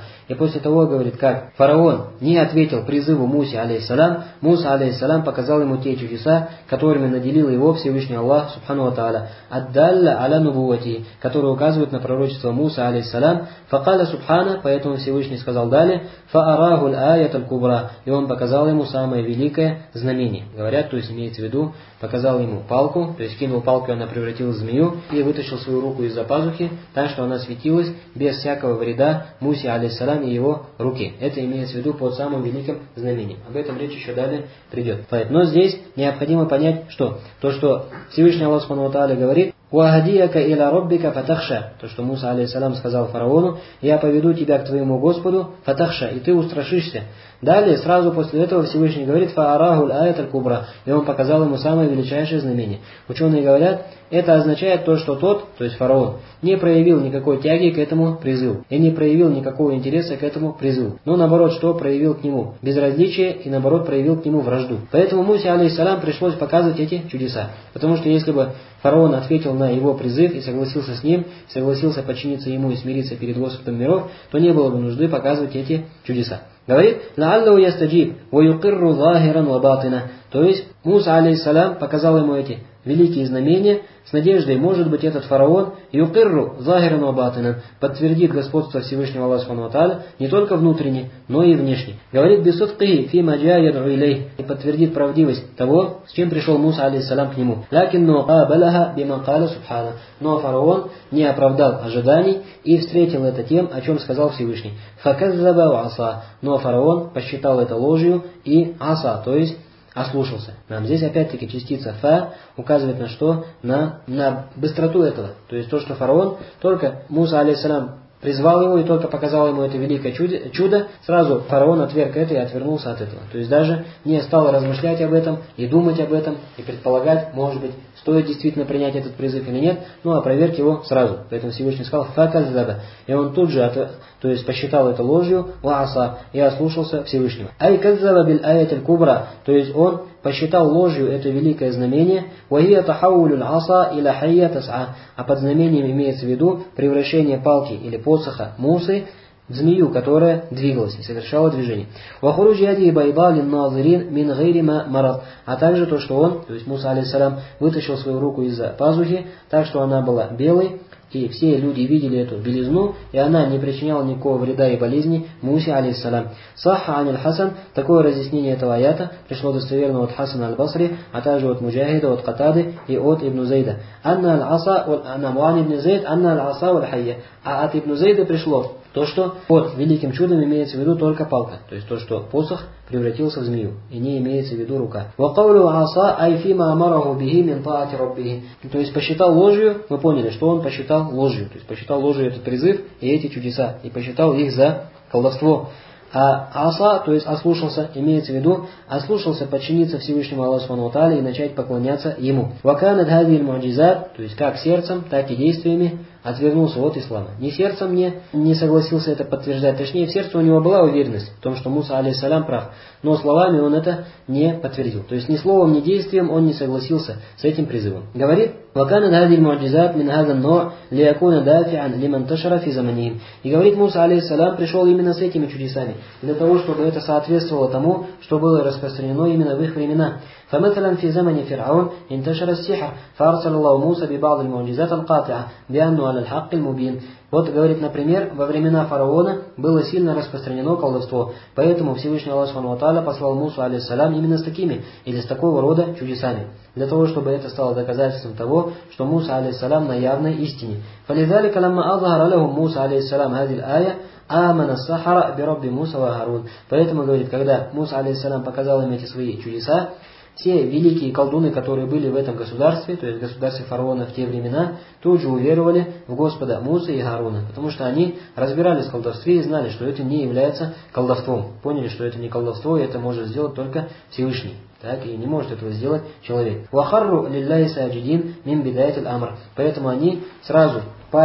И после того, говорит, как фараон не ответил призыву Мусе, алейхиссалям, Муса, алейхиссалям, показал ему те чудеса, которыми наделил его Всевышний Аллах, субхану ва тааля, аддалля аля нубувати, которые указывают на пророчество Муса, алейхиссалям, факаля субхана, поэтому Всевышний сказал далее, фаарахуль аят аль-кубра, и он показал ему самое великое знамение. Говорят, то есть имеется в виду, показал ему палку, то есть кинул палку, и она превратилась в змею, и вытащил свою руку из-за пазухи, так что она светилась без всякого вреда Мусе, алейхиссалям, и его руке. Это имеется в виду под самым великим знамением. Об этом речь еще далее придет. Но здесь необходимо понять, что то, что Всевышний Аллах субхану ва тааля говорит, «Уахадияка иля роббика фатахша», то, что Муса, алейхиссалям, сказал фараону, «Я поведу тебя к твоему Господу, фатахша, и ты устрашишься». Далее, сразу после этого Всевышний говорит, «Фаарахуль аят аль-кубра», и он показал ему самое величайшее знамение. Ученые говорят, это означает то, что тот, то есть фараон, не проявил никакой тяги к этому призыву, и не проявил никакого интереса к этому призыву. Но наоборот, что проявил к нему? Безразличие, и наоборот проявил к нему вражду. Поэтому Мусе, алейхиссалям, пришлось показывать эти чудеса. Потому что если бы фараон ответил на его призыв и согласился с ним, согласился подчиниться ему и смириться перед Господом миров, то не было бы нужды показывать эти чудеса. Говорит, «Лааллаху ястаджиб, ва юқирру захиран ва батина». То есть Муса, алейхиссалям, показал ему эти великие знамения с надеждой, может быть, этот фараон юқирру захиран ва батина подтвердит господство Всевышнего Аллаха субхану ва тааля не только внутренне, но и внешне. Говорит, бисудқи фи маджа яд'у илейх, и подтвердит правдивость того, с чем пришел Муса, алейхиссалям, к нему. Лакинну қабалаха бима қаля субхана. Но фараон не оправдал ожиданий и встретил это тем, о чем сказал Всевышний. Факаззаба ва аса. Но фараон посчитал это ложью и аса, то есть ослушался. Нам здесь опять-таки частица фа указывает на что? На, на быстроту этого. То есть то, что фараон, только Муса, алейхиссалям, призвал его и только показал ему это великое чудо, чудо, сразу фараон отверг это и отвернулся от этого. То есть даже не стал размышлять об этом и думать об этом и предполагать, может быть, стоит действительно принять этот призыв или нет, ну а проверь его сразу. Поэтому Всевышний сказал «факаззаба», и он тут же, от, то есть посчитал это ложью, «ва-аса», и ослушался Всевышнего. «Ай каззаба биль аят аль-кубра», то есть он посчитал ложью это великое знамение, «вахия тахаулюль аса иля хайя тас'a», а под знамением имеется в виду превращение палки или посоха Мусы в змею, которая двигалась и совершала движение. «Вахуруджи яди байда лин назирин мин гайри ма марад», а также то, что он, то есть Муса, алейхиссалям, вытащил свою руку из-за пазухи, так что она была белой, и все люди видели эту белизну, и она не причиняла никакого вреда и болезни Мусе, алейхиссалям. Сахха аниль Хасан, такое разъяснение этого аята пришло достоверно от Хасана аль-Басри, а также от Муджахида, от Катады и от Ибн Зейда. Анна аль-Аса, анна Муан ибн Зейд, анна аль-Аса валь-Хайя. А от Ибн Зейда пришло то, что под великим чудом имеется в виду только палка, то есть то, что посох превратился в змею, и не имеется в виду рука. وَقَوْلُ عَصَا أَيْ فِي مَا أَمَرَهُ بِهِ مِنْ طَاعَةِ رَبِّهِ. То есть посчитал ложью, мы поняли, что он посчитал ложью, то есть посчитал ложью этот призыв и эти чудеса, и посчитал их за колдовство. А аса, то есть ослушался, имеется в виду, ослушался подчиниться Всевышнему Аллаху субхану ва тааля и начать поклоняться Ему. «Ваканат хазиль му'джизат», то есть как сердцем, так и действиями отвернулся от ислама. Не сердцем не, не согласился это подтверждать, точнее в сердце у него была уверенность в том, что Муса, алейхиссалям, прав, но словами он это не подтвердил. То есть ни словом, ни действием он не согласился с этим призывом. Говорит, «Ваканат хазиль му'джизат мин хазан но лиякуна дафи'ан лиман ташара фи заманихим». И говорит, Муса, алейхиссалям, пришел именно с этими чудесами, для того, чтобы это соответствовало тому, что было распространено именно в их времена. فمثلا في زمن فرعون انتشر السحر فأرسل الله موسى ببعض المعجزات القاطعة بأنه على الحق المبين. Вот, говорит, например, во времена фараона было сильно распространено колдовство, поэтому Всевышний Аллах субхану ва тааля послал Мусу, алейхиссалям, именно с такими или с такого рода чудесами, для того, чтобы это стало доказательством того, что Муса, алейхиссалям, на явной истине. فلذلك لما أظهر لهم موسى عليه السلام هذه الآية آمن السحرة برب موسى وهارون. Поэтому, говорит, когда Муса, алейхиссалям, показал им эти свои чудеса, все великие колдуны, которые были в этом государстве, то есть в государстве фараона в те времена, тут же уверовали в Господа Мусы и Гааруна, потому что они разбирались в колдовстве и знали, что это не является колдовством. Поняли, что это не колдовство, и это может сделать только Всевышний. Так, и не может этого сделать человек. «Вахарру лилляхи саджидин мин бидаяти аль-амр». Поэтому они сразу пали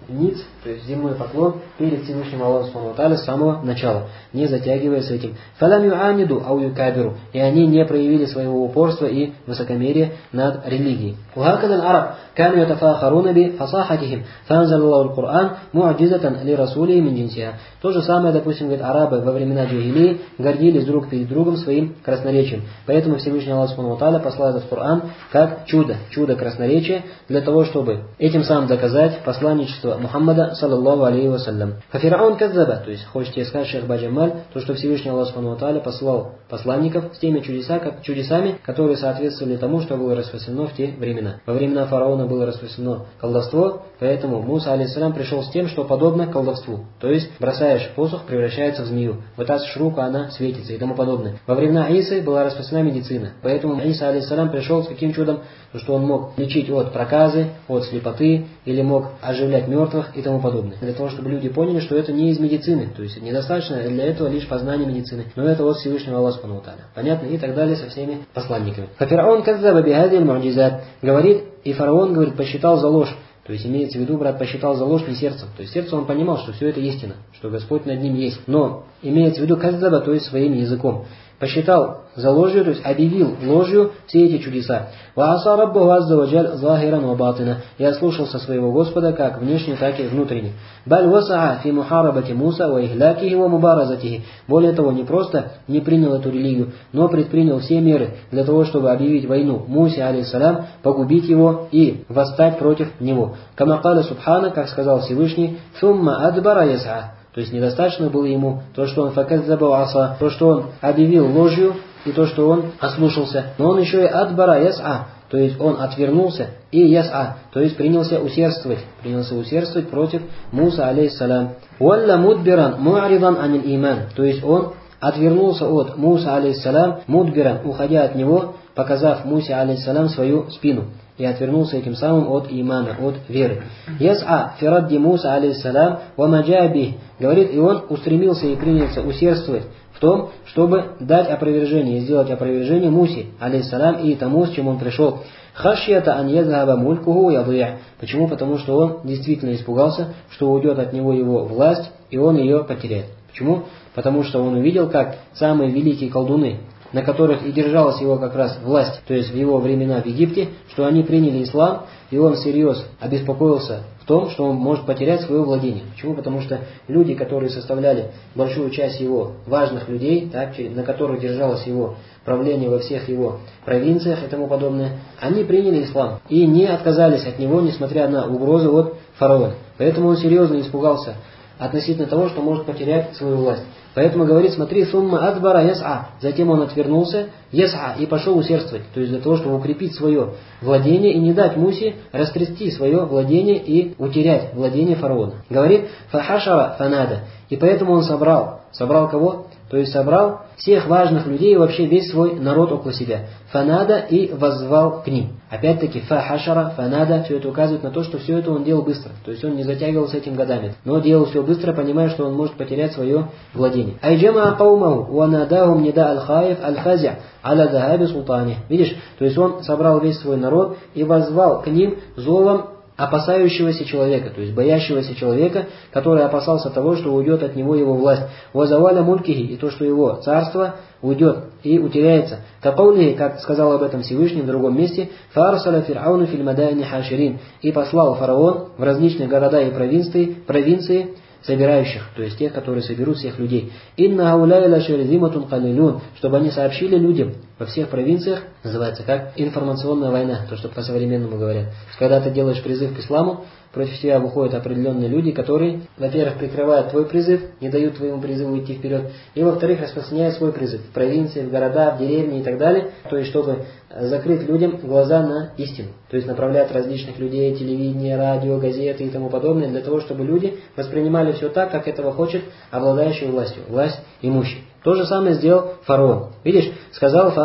ниц, то есть земной поклон перед Всевышним Аллахом Субхану ва Тааля с самого начала, не затягивая с этим. Фалам юамиду ау юкабиру, и они не проявили своего упорства и высокомерия над религией. وهكذا العرب كانوا يتفاخرون بفصاحتهم فأنزل الله القرآن معجزة لرسوله من جنسها. То же самое, допустим, говорит, арабы во времена джахилии гордились друг перед другом своим красноречием. Поэтому Всевышний Аллах Субхану ва Тааля послал этот Коран как чудо, чудо красноречия, для того, чтобы этим самым доказать посланничество Мухаммада, саллаллаху алейхи вассалям. Фафираун каззаба, то есть, хочете сказать, шейх Баджамаль, то, что Всевышний Аллах Субхану ва Тааля послал посланников с теми чудеса, как, чудесами, которые соответствовали тому, что было распространено в те времена. Во времена фараона было распространено колдовство, поэтому Муса, алейхиссалям, пришел с тем, что подобно колдовству. То есть, бросаешь посох, превращается в змею. Вытаскиваешь руку, она светится и тому подобное. Во времена Исы была распространена медицина. Поэтому Иса, алейхиссалям, пришел с каким чудом, что он мог лечить от проказы, от слепоты, или мог оживлять мертвых и тому подобное. Для того, чтобы люди поняли, что это не из медицины. То есть, недостаточно для этого лишь познание медицины. Но это от Всевышнего Аллаха Субхану ва Тааля. Понятно? И так далее со всеми посланниками. Фафираун каззаба бихадил му'джизат. Говорит, и фараон, говорит, посчитал за ложь. То есть имеется в виду, брат, посчитал за ложь не сердцем. То есть сердцем он понимал, что все это истина, что Господь над ним есть. Но имеется в виду каззаба, то есть своим языком. Посчитал за ложью, то есть объявил ложью все эти чудеса. «Вааса раббаху азза ва джаль захиран ва батина». И ослушался своего Господа как внешне, так и внутренне. «Баль васаа фи мухарабати Муса ва ихлякихи ва мубаразатихи». Более того, не просто не принял эту религию, но предпринял все меры для того, чтобы объявить войну Мусе, алейхиссалям, погубить его и восстать против него. «Кама каля субхана», как сказал Всевышний, «Сумма адбара ясаа». То есть недостаточно было ему то, что он факаззаба аса, то, что он объявил ложью, и то, что он ослушался. Но он еще и адбара яс'а, то есть он отвернулся, и яс'а, то есть принялся усердствовать, принялся усердствовать против Муса, алейхиссалям. Уалла мудбиран му'аридан анил иман, то есть он отвернулся от Муса, алейхиссалям, мудбиран, уходя от него, показав Мусе, алейхиссалям, свою спину. И отвернулся этим самым от имана, от веры. Яс'а фирадди Муса, алейхиссалям, ва маджаби, говорит, и он устремился и принялся усердствовать в том, чтобы дать опровержение, сделать опровержение Мусе, алейхиссалям, и тому, с чем он пришел. Хашьята ан язгаба мулькуху ядыя. Почему? Потому что он действительно испугался, что уйдет от него его власть, и он ее потеряет. Почему? Потому что он увидел, как самые великие колдуны, на которых и держалась его как раз власть, то есть в его времена в Египте, что они приняли ислам, и он всерьез обеспокоился в том, что он может потерять свое владение. Почему? Потому что люди, которые составляли большую часть его важных людей, так, на которых держалось его правление во всех его провинциях и тому подобное, они приняли ислам и не отказались от него, несмотря на угрозы от фараона. Поэтому он серьезно испугался относительно того, что может потерять свою власть. Поэтому говорит, смотри, сумма адбара яс'а. Затем он отвернулся, яс'а, и пошел усердствовать. То есть для того, чтобы укрепить свое владение и не дать Мусе растрясти свое владение и утерять владение фараона. Говорит, фахашара фанада. И поэтому он собрал. Собрал кого? То есть собрал всех важных людей и вообще весь свой народ около себя. Фанада, и воззвал к ним. Опять-таки, фахашара, фанада, все это указывает на то, что все это он делал быстро. То есть он не затягивал с этим годами, но делал все быстро, понимая, что он может потерять свое владение. Айджама каумаху уанадахум нида аль-хаиф аль-хазя аля дахаби султани. Видишь, то есть он собрал весь свой народ и воззвал к ним зовом опасающегося человека, то есть боящегося человека, который опасался того, что уйдет от него его власть. Вазаваля мулькихи, и то, что его царство уйдет и утеряется. Капаулихи, как сказал об этом Всевышний в другом месте, фарсаля фир'ауну филь мадайни хаширин, и послал фараон в различные города и провинции, провинции собирающих, то есть тех, которые соберут всех людей. Инна гауляйла шерзиматун калилюн, чтобы они сообщили людям во всех провинциях, называется как информационная война, то, что по-современному говорят. Когда ты делаешь призыв к исламу, против тебя выходят определенные люди, которые, во-первых, прикрывают твой призыв, не дают твоему призыву идти вперед, и, во-вторых, распространяют свой призыв в провинции, в города, в деревни и так далее, то есть, чтобы закрыть людям глаза на истину, то есть направлять различных людей, телевидение, радио, газеты и тому подобное, для того, чтобы люди воспринимали все так, как этого хочет обладающий властью, власть имущий. То же самое сделал фараон. Видишь, сказал: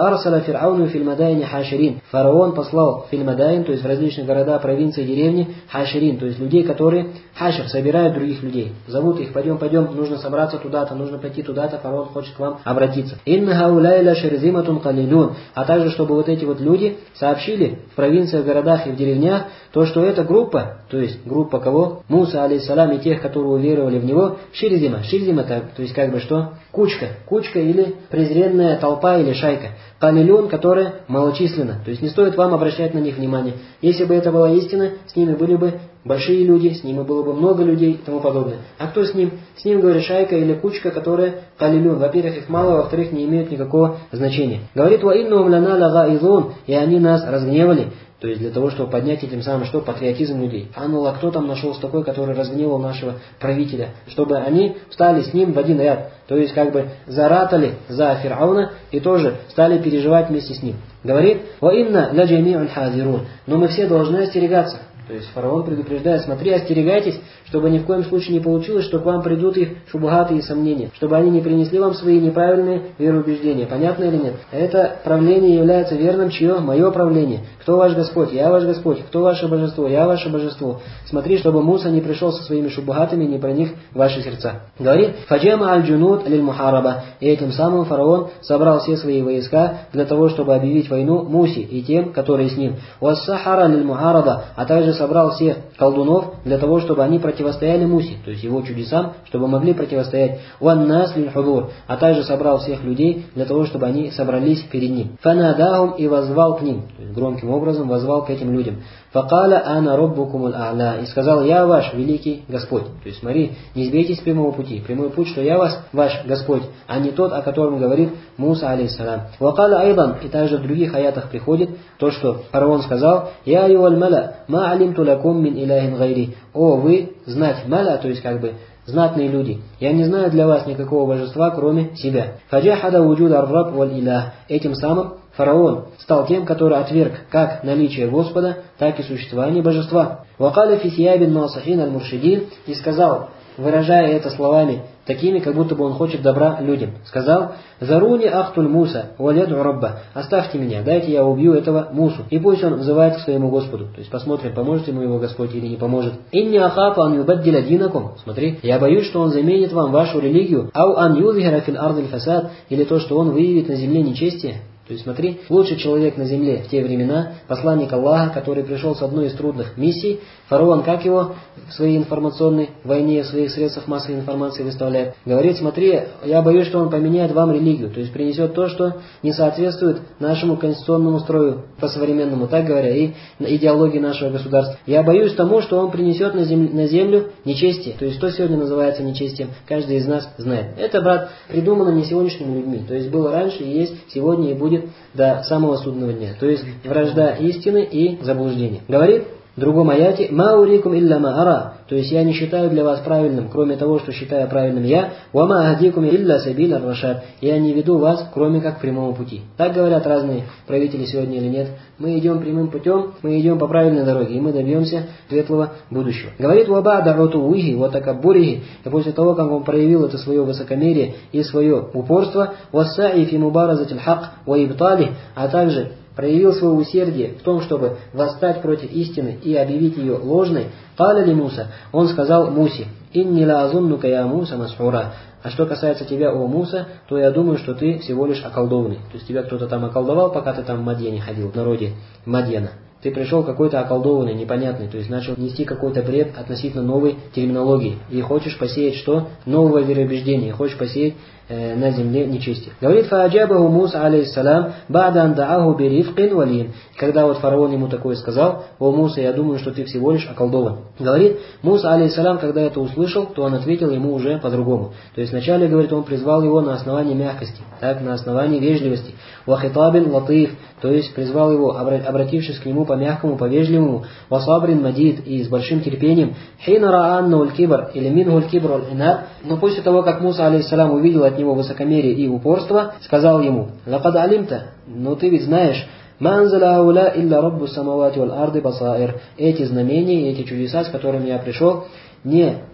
арсаля фирауну фильмадайни хаширин. Фараон послал фильмадайн, то есть в различных городах, провинции, деревни, хаширин, то есть людей, которые хашир, собирают других людей. Зовут их, пойдем, пойдем, нужно собраться туда-то, нужно пойти туда-то, фараон хочет к вам обратиться. Инна хауляйля шерзиматун калилюн. А также, чтобы вот эти вот люди сообщили в провинциях, городах и в деревнях, то, что эта группа, то есть группа кого? Муса, алейхиссалям, и тех, которые уверовали в него, ширзима. Ширзима, это, то есть как бы что? Кучка. Кучка или презренная толпа или шайка. Калилюн, которая малочисленна. То есть не стоит вам обращать на них внимание. Если бы это была истина, с ними были бы большие люди, с ними было бы много людей и тому подобное. А кто с ним? С ним, говорит, шайка или кучка, которая калилюн. Во-первых, их мало, во-вторых, не имеют никакого значения. Говорит, ва иннахум лана лагаизун, и они нас разгневали. То есть для того, чтобы поднять этим самым что? Патриотизм людей. А ну, а кто там нашелся такой, который разгневал нашего правителя? Чтобы они встали с ним в один ряд. То есть как бы заратали за Фирауна и тоже стали переживать вместе с ним. Говорит, ва инна ля джами'ун хазирун. Но мы все должны остерегаться. То есть фараон предупреждает, смотри, остерегайтесь, чтобы ни в коем случае не получилось, что к вам придут их шубхаты и сомнения, чтобы они не принесли вам свои неправильные вероубеждения. Понятно или нет? Это правление является верным, чье? Мое правление. Кто ваш Господь? Я ваш Господь. Кто ваше божество? Я ваше божество. Смотри, чтобы Муса не пришел со своими шубхатами и не проник в ваши сердца. Говорит, фаджама аль-джунуд аль-мухараба. И этим самым фараон собрал все свои войска для того, чтобы объявить войну Мусе и тем, которые с ним. Уассахара аль-мухараба. А также собрал всех колдунов для того, чтобы они противостояли Мусе, то есть его чудесам, чтобы могли противостоять. Уаннас лиль-худур. А также собрал всех людей для того, чтобы они собрались перед ним. Фанадахум, и возвал к ним, то есть громким образом возвал к этим людям. Факаля ана роббукумуль а'ля. И сказал, я ваш великий Господь. То есть смотри, не сбейтесь с прямого пути. Прямой путь, что я вас, ваш Господь, а не тот, о котором говорит Муса, алейхиссалям. Вакаля айдан. И также в других аятах приходит то, что фараон сказал, я юаль маля, ма алимту лакум мин иляхин гайри. О, вы знать маля, то есть как бы знатные люди. Я не знаю для вас никакого божества, кроме себя. Фаджахада вуджуд ар-раб валь илях. Этим самым фараон стал тем, который отверг как наличие Господа, так и существование божества. Вакаля фисиябин насахин аль-муршидин. И сказал, выражая это словами такими, как будто бы он хочет добра людям. Сказал, «Заруни ахтуль Муса, валяду рабба». Оставьте меня, дайте я убью этого Мусу. И пусть он взывает к своему Господу. То есть посмотрим, поможет ему его Господь или не поможет. «Инни ахафу ан юбаддиля динакум». Смотри, я боюсь, что он заменит вам вашу религию. «Ау ан юзхира фил ардиль фасад». Или то, что он выявит на земле нечестие. То есть смотри, лучший человек на земле в те времена, посланник Аллаха, который пришел с одной из трудных миссий, фараон, как его в своей информационной войне, в своих средствах массовой информации выставляет, говорит, смотри, я боюсь, что он поменяет вам религию, то есть принесет то, что не соответствует нашему конституционному строю по-современному, так говоря, и идеологии нашего государства. Я боюсь тому, что он принесет на землю, на землю нечестие, то есть что сегодня называется нечестием, каждый из нас знает. Это, брат, придумано не сегодняшними людьми, то есть было раньше и есть, сегодня и будет до самого судного дня. То есть вражда истины и заблуждения. Говорит в другом аяте, «Ма урикум илля ма ара». То есть я не считаю для вас правильным, кроме того, что считаю правильным я. «Ва ма ахдикум илля сабиль ар-рашад». Я не веду вас, кроме как к прямому пути. Так говорят разные правители сегодня или нет. Мы идем прямым путем, мы идем по правильной дороге, и мы добьемся светлого будущего. Говорит, «Ва ба'да утувихи ва такаббурихи». И после того, как он проявил это свое высокомерие и свое упорство, «Васса'i фи мубаразатиль хак ва ибталих», а также проявил свое усердие в том, чтобы восстать против истины и объявить ее ложной, «Каля ли Муса», он сказал Мусе, «Инни ла азуннука я Муса масхура». А что касается тебя, о Муса, то я думаю, что ты всего лишь околдованный. То есть тебя кто-то там околдовал, пока ты там в Мадьяне ходил, в народе Мадьяна. Ты пришел какой-то околдованный, непонятный, то есть начал нести какой-то бред относительно новой терминологии. И хочешь посеять что? Новое вероубеждение. Хочешь посеять э, на земле нечестие. Говорит, фааджабаху Муса, алейхиссалям, ба'да ан да'аху бирифкин валин. Когда вот фараон ему такое сказал, о Муса, я думаю, что ты всего лишь околдован. Говорит, Муса, алейхиссалям, когда это услышал, то он ответил ему уже по-другому. То есть вначале, говорит, он призвал его на основании мягкости, так, на основании вежливости. Вахитабин латиф, то есть призвал его, обратившись к нему по-мягкому, по-вежливому, васабрин мадид, и с большим терпением, хина раанна уль-кибр, или мин уль-кибр уль-инат. Но после того, как Муса, алейхиссалям, увидел от него высокомерие и упорство, сказал ему, лакад алимта, но ты ведь знаешь, манзаля ауля илля раббу самавати валь арды басаир. Эти знамения, эти чудеса, с которыми я пришел, не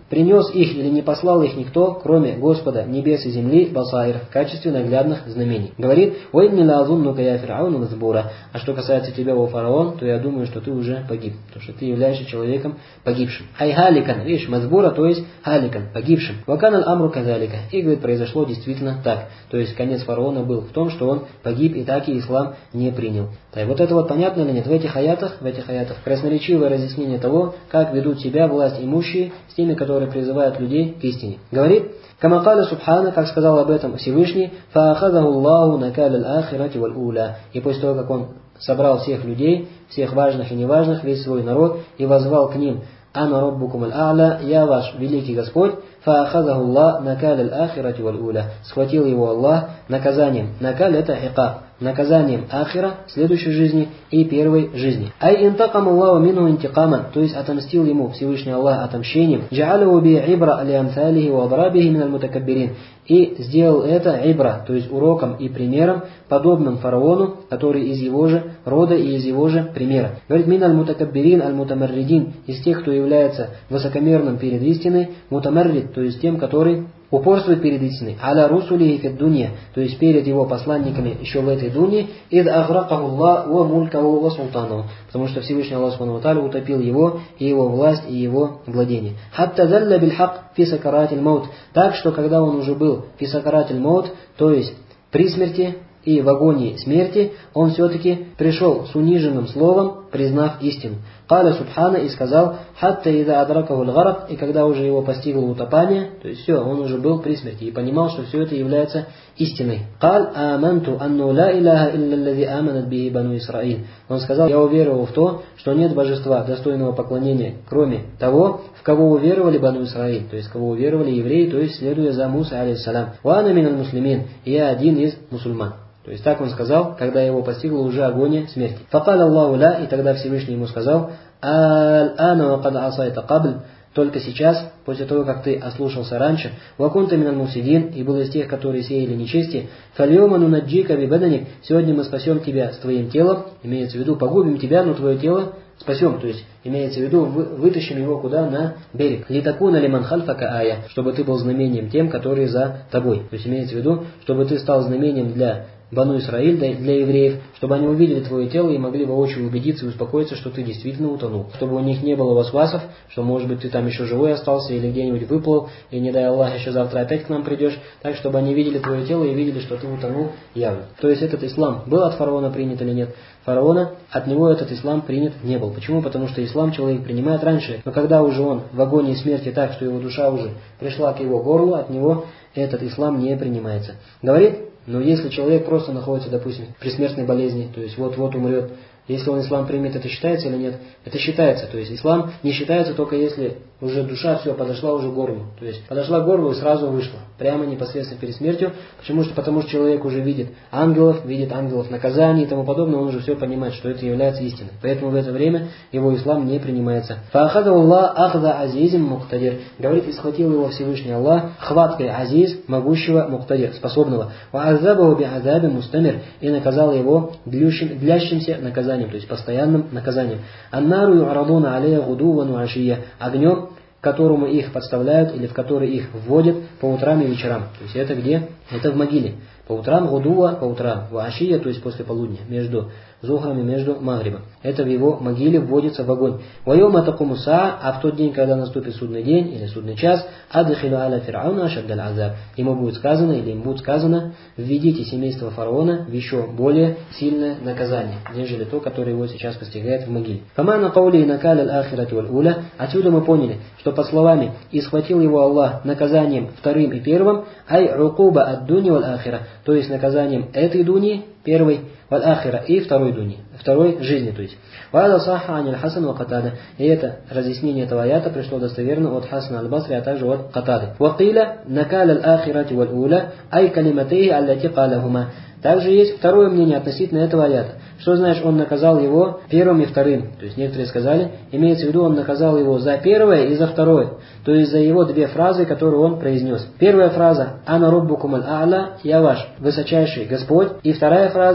принес их или не послал их никто, кроме Господа небес и земли, басаир, в качестве наглядных знамений. Говорит: «Уинни ла азуннука я фир'ауну мазбура». А что касается тебя, о фараон, то я думаю, что ты уже погиб, потому что ты являешься человеком погибшим. Ай халикан, видишь, мазбура, то есть халикан, погибшим. Вакан аль-амру казалика. И, говорит, произошло действительно так. То есть конец фараона был в том, что он погиб, и так и ислам не принял. И вот это вот понятно или нет? В этих аятах, в этих аятах красноречивое разъяснение того, как ведут себя власть имущие с теми, которые призывают людей к истине. Говорит: «Кама каля субхана», как сказал об этом Всевышний, «Фаахадаху Аллаху накаля аль-ахирати валь-уля». И после того, как он собрал всех людей, всех важных и неважных, весь свой народ, и возвал к ним: «Ана роббукум аль-а'ля», «Я ваш великий Господь», «Фаахадаху Аллах накаля аль-ахирати валь-уля». Схватил его Аллах наказанием. Накаль — это икаб, наказанием ахира, следующей жизни, и первой жизни. Ай интакам Аллаху минху интикаман, то есть отомстил ему Всевышний Аллах отомщением. Джа'алаху би ибра ли амсалихи ва адрабихи миналь мутакаббирин. И сделал это ибра, то есть уроком и примером, подобным фараону, который из его же рода и из его же примера. Говорит: миналь мутакаббирин аль-мутамарридин, из тех, кто является высокомерным перед истиной, мутамаррид, то есть тем, который упорствует перед истиной, аля русулихи фид дунья, то есть перед его посланниками еще в этой дуне, ид агракаху Аллах ва мулькаху ва султану, потому что Всевышний Аллах субхану ва тааля утопил его, и его власть, и его владение. Хатта залля биль хак фи сакаратиль маут, так что когда он уже был фи сакаратиль маут, то есть при смерти и в агонии смерти, он все-таки пришел с униженным словом, признав истину. Каля субхана, и сказал: «Хатта ида адракаху аль-гарак», и когда уже его постигло утопание, то есть все, он уже был при смерти и понимал, что все это является истиной. Каль аманту анну ла илляха илля аллази аманат биhi бану Исраиль. Он сказал: «Я уверовал в то, что нет божества, достойного поклонения, кроме того, в кого уверовали бану Исраиль», то есть в кого уверовали евреи, то есть следуя за Муса алейхиссалям. «Ва ана миналь муслимин», и я один из мусульман. То есть так он сказал, когда его постигла уже агония смерти. «Факаля Аллаху ла», и тогда Всевышний ему сказал: «Аль-ана ва кад асайта кабль», только сейчас, после того, как ты ослушался раньше, «Вакунта миналь муфсидин», и был из тех, которые сеяли нечестие, «Фальома нунаджика би баданик», сегодня мы спасем тебя с твоим телом, имеется в виду, погубим тебя, но твое тело спасем, то есть имеется в виду, вытащим его куда? На берег. «Литакуна лиман хальфака ая», чтобы ты был знамением тем, которые за тобой. То есть имеется в виду, чтобы ты стал знамением для Бану Исраиль, для евреев, чтобы они увидели твое тело и могли воочию убедиться и успокоиться, что ты действительно утонул. Чтобы у них не было васвасов, что может быть ты там еще живой остался или где-нибудь выплыл, и не дай Аллах еще завтра опять к нам придешь, так чтобы они видели твое тело и видели, что ты утонул явно. То есть этот ислам был от фараона принят или нет? Фараона, от него этот ислам принят не был. Почему? Потому что ислам человек принимает раньше, но когда уже он в агонии смерти так, что его душа уже пришла к его горлу, от него этот ислам не принимается. Говорит: но если человек просто находится, допустим, при смертной болезни, то есть вот-вот умрет, если он ислам примет, это считается или нет? Это считается. То есть ислам не считается только если уже душа все подошла уже к горлу. То есть подошла к горлу и сразу вышла. Прямо непосредственно перед смертью. Почему? Потому что человек уже видит ангелов, видит ангелов наказаний и тому подобное, он уже все понимает, что это является истиной. Поэтому в это время его ислам не принимается. «Фаахада Аллах ахда азизим муктадир». Говорит, и схватил его Всевышний Аллах хваткой азиз, могущего, муктадир, способного. «Ваазабаху би азаби мустамир». И наказал его длящимся наказанием, то есть постоянным наказанием. «Аннару ю'радуна алейя гудуван ва ашия». Огнем, к которому их подставляют или в который их вводят по утрам и вечерам. То есть это где? Это в могиле. По утрам гудува, по утрам вашия, то есть после полудня, между зухрами, между магрибом. Это в его могиле вводится в огонь. Вайома такому са, а в тот день, когда наступит судный день или судный час, адхилу аля фирауна шаддаль азаб. Ему будет сказано, или им будет сказано: введите семейство фараона в еще более сильное наказание, нежели то, которое его сейчас постигает в могиле. Фамана каули накаля аль-ахирати валь-уля. Отсюда мы поняли, что под словами «и схватил его Аллах наказанием вторым и первым», ай рукуба ад-дуни валь-ахира, то есть наказанием этой дуни, первой, валь-ахира, и второй дуни, второй жизни, то есть. Ва'ада саха аниль хасан ва катада. И это разъяснение этого аята пришло достоверно от Хасана аль-Басри, а также от Катады. Вакиля накаля аль-ахирати валь-уля, ай калиматейхи аллати калахума. Также есть второе мнение относительно этого аята. Что значит, он наказал его первым и вторым? То есть некоторые сказали, имеется в виду, он наказал его за первое и за второе. То есть за его две фразы, которые он произнес. Первая фраза «Ана роббукум аль-а'ля», «Я ваш высочайший Господь». И вторая фраза «Ма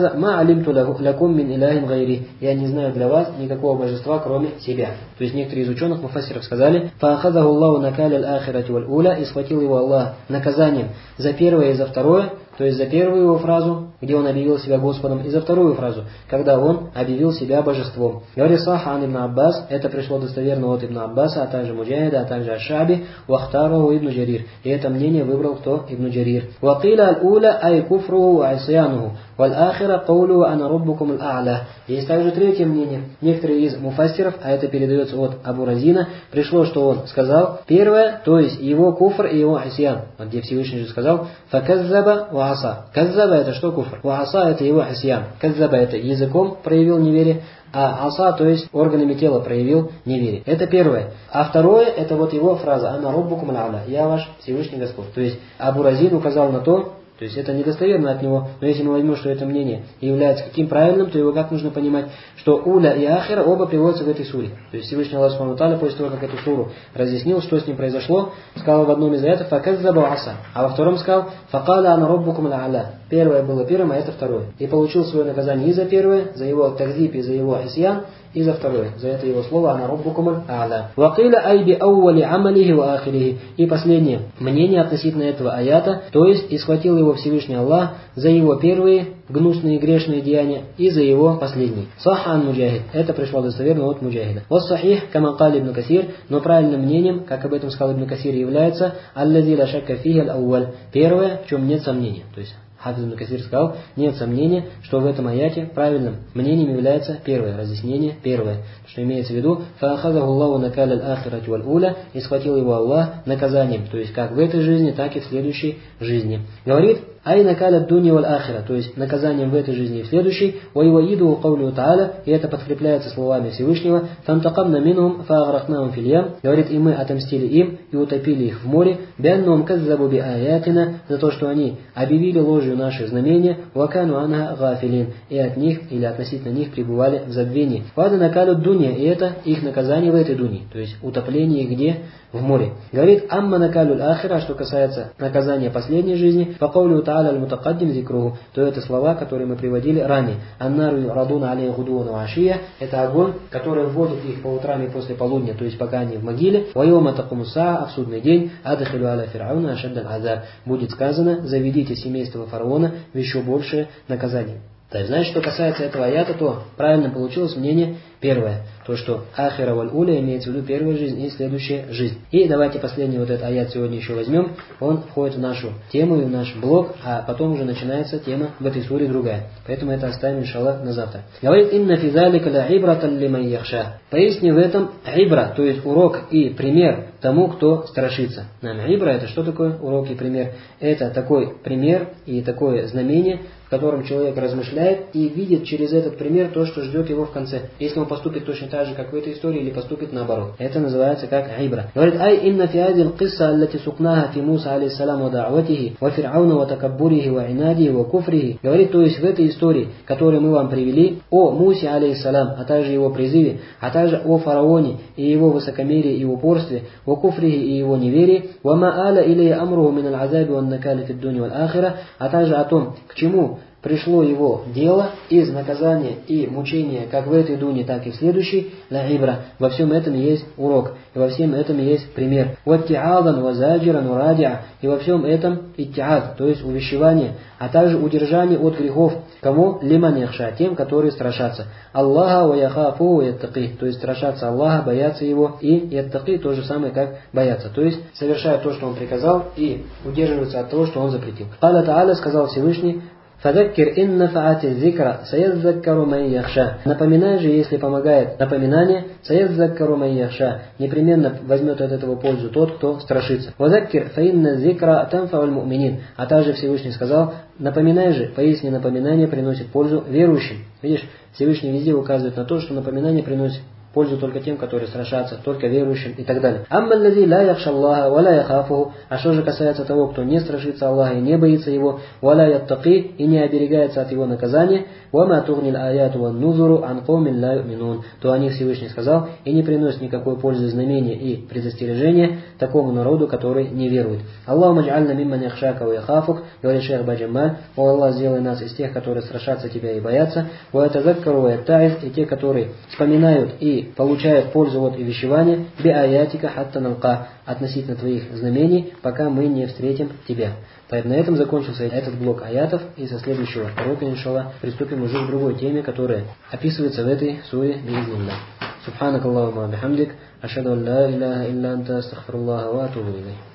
алимту лакум мин иляхин гайри. Я не знаю для вас никакого божества, кроме себя. То есть некоторые из ученых, муфассиров, сказали, фаахазаху Аллаху накаля аль-ахирати валь-уля, и схватил его Аллах наказанием за первое и за второе, то есть за первую его фразу, где он объявил себя Господом, и за вторую фразу, когда он объявил себя божеством. Говорит Саха ан ибн Аббас, это пришло достоверно от ибн Аббаса, а также Муджахида, а также Аш-Шаби, вахтараху ибн Джарир. И это мнение выбрал кто? Ибн Джарир. Вакиля аль-уля ай куфруху айсиянуху, валь-ахира каулу ана раббукум аль-а'ля. Есть также третье мнение. Некоторые из муфассиров, а это передается от Абу Разина, пришло, что он сказал, первое, то есть его куфр и его асиян. Вот где Всевышний же сказал, факаззаба ва аса. Каззаба это что куфр? Ва аса это его асиян. Каззаба это языком проявил неверие, а аса, то есть органами тела проявил неверие. Это первое. А второе, это вот его фраза, ана раббукум аль-а'ля, я ваш Всевышний Господь. То есть Абу Разин указал на то, то есть это недостоверно от него, но если мы возьмем, что это мнение является каким правильным, то его как нужно понимать, что уля и ахира оба приводятся в этой суре. То есть Всевышний Аллах Субхану ва Тааля после того, как эту суру разъяснил, что с ним произошло, сказал в одном из аятов факаззаба аса, а во втором сказал факаля ана раббукум аль-а'ля. Первое было первым, а это второе. И получил свое наказание и за первое, за его такзиб, и за его асьян, и за второе. За это его слово ана раббукум аль-а'ля. Вакиля айби аували амалихи ва ахирихи. И последнее мнение относительно этого аята, то есть и схватил его Всевышний Аллах за его первые гнусные грешные деяния и за его последние. Саха ан Муджахид. Это пришло достоверно от Муджахида. Вос сахих, кама кали ибн Касир, но правильным мнением, как об этом сказал ибн Касир, является аллази ла шакка фихи аль-ауваль. Первое, в чем нет сомнения. То есть Хафиз ибн Касир сказал, нет сомнения, что в этом аяте правильным мнением является первое, разъяснение первое, что имеется в виду фаахазаху Аллаху накаля аль-ахирати валь-уля, и схватил его Аллах наказанием, то есть как в этой жизни, так и в следующей жизни. Говорит, ай накаля дуни валь-ахира, то есть наказанием в этой жизни и в следующей, ваиваиду каулю тааля, и это подкрепляется словами Всевышнего, фантакамна минхум фааграхнахум фил ям, говорит, и мы отомстили им и утопили их в море, бианнум каззабу би аятина, за то, что они объявили ложью наши знамения, вакану анха гафилин, и от них или относительно них пребывали в забвении. Вада накалю дуня, и это их наказание в этой дуне, то есть утопление где? В море. Говорит, амма накалю ахира, что касается наказания последней жизни, по каулю тааля аль-мутакаддим зикруху, то это слова, которые мы приводили ранее. Аннару радуна алей гудуна вашия, это огонь, который вводит их по утрам и после полудня, то есть пока они в могиле. Вайома такумуса, а в судный день, адхилю аля фирауна ашаддан азаб, будет сказано, заведите семейство фараона в еще большее наказание. То есть, значит, что касается этого аята, то правильно получилось мнение первое. То, что ахира валь-уля имеется в виду первая жизнь и следующая жизнь. И давайте последний вот этот аят сегодня еще возьмем. Он входит в нашу тему и в наш блог, а потом уже начинается тема в этой суре другая. Поэтому это оставим, иншаллах, на завтра. Говорит, инна фи залика ла ибратан лиман яхша. Поясни в этом ибра, то есть урок и пример тому, кто страшится. Нам ибра это что такое? Урок и пример. Это такой пример и такое знамение, в котором человек размышляет и видит через этот пример то, что ждет его в конце. Если он поступит точно так же, как в этой истории, или поступит наоборот. Это называется как ибра. Говорит, ай инна фи адил кисса аллати сукнаха фи Муса алейхиссалам ва да'ватихи, ва фир'ауна ва такаббурихи, ва инадихи, ва куфрихи. Говорит, то есть в этой истории, которую мы вам привели, о Мусе алейхиссалам, а также его призыве, а также о фараоне и его высокомерии и упорстве, ва куфрихи и его неверии, ва ма'аля илей амруху мин аль-азаби ван накали фи дунья валь-ахира, а также о том, к чему пришло его дело из наказания и мучения, как в этой дуне, так и в следующей, ла ибра. Во всем этом есть урок, и во всем этом есть пример. Ватти'адан ва заджиран ва ради'a, и во всем этом итти'ад, то есть увещевание, а также удержание от грехов. Кому? Лиман яхша, тем, которые страшатся. Аллаха ва яхафу ва яттаки, то есть страшатся Аллаха, боятся его, и яттаки то же самое, как боятся. То есть совершают то, что он приказал, и удерживаются от того, что он запретил. Алла Та'аля, сказал Всевышний, «Фадаккир инна фаати зикра, саяззаккару ман яхша». Напоминай же, если помогает напоминание, саяззаккару ман яхша. Непременно возьмет от этого пользу тот, кто страшится. «Вадаккир фаинна зикра танфауль му'минин». А также Всевышний сказал, напоминай же, поясни, напоминание приносит пользу верующим. Видишь, Всевышний везде указывает на то, что напоминание приносит пользу только тем, которые страшатся, только верующим и так далее. Амма аллази ла яхша Аллаха ва ла яхафуху, а что же касается того, кто не страшится Аллаха и не боится его, ва ла яттаки, и не оберегается от его наказания, ва ма тугнил аяту ван нузуру ан каумин ла юминун, то о них Всевышний сказал, и не приносит никакой пользы знамения и предостережения такому народу, который не верует. Аллаху мадж'альна мимман яхшака ва яхафук, говорит шейх Баджамаль, о Аллах, сделай нас из тех, которые страшатся тебя и боятся, ва ятазаккару ва ятта'из, и те, которые вспоминают и получают пользу от увещевания, би аятика хатта налка, относительно твоих знамений, пока мы не встретим тебя. Поэтому на этом закончился этот блок аятов, и со следующего урока, иншаллах, приступим уже к другой теме, которая описывается в этой суре биизниллах. Субханак Аллахумма бихамдик, ашхаду ан ла илляха илля анта, астагфируллаха ва атубу илейх.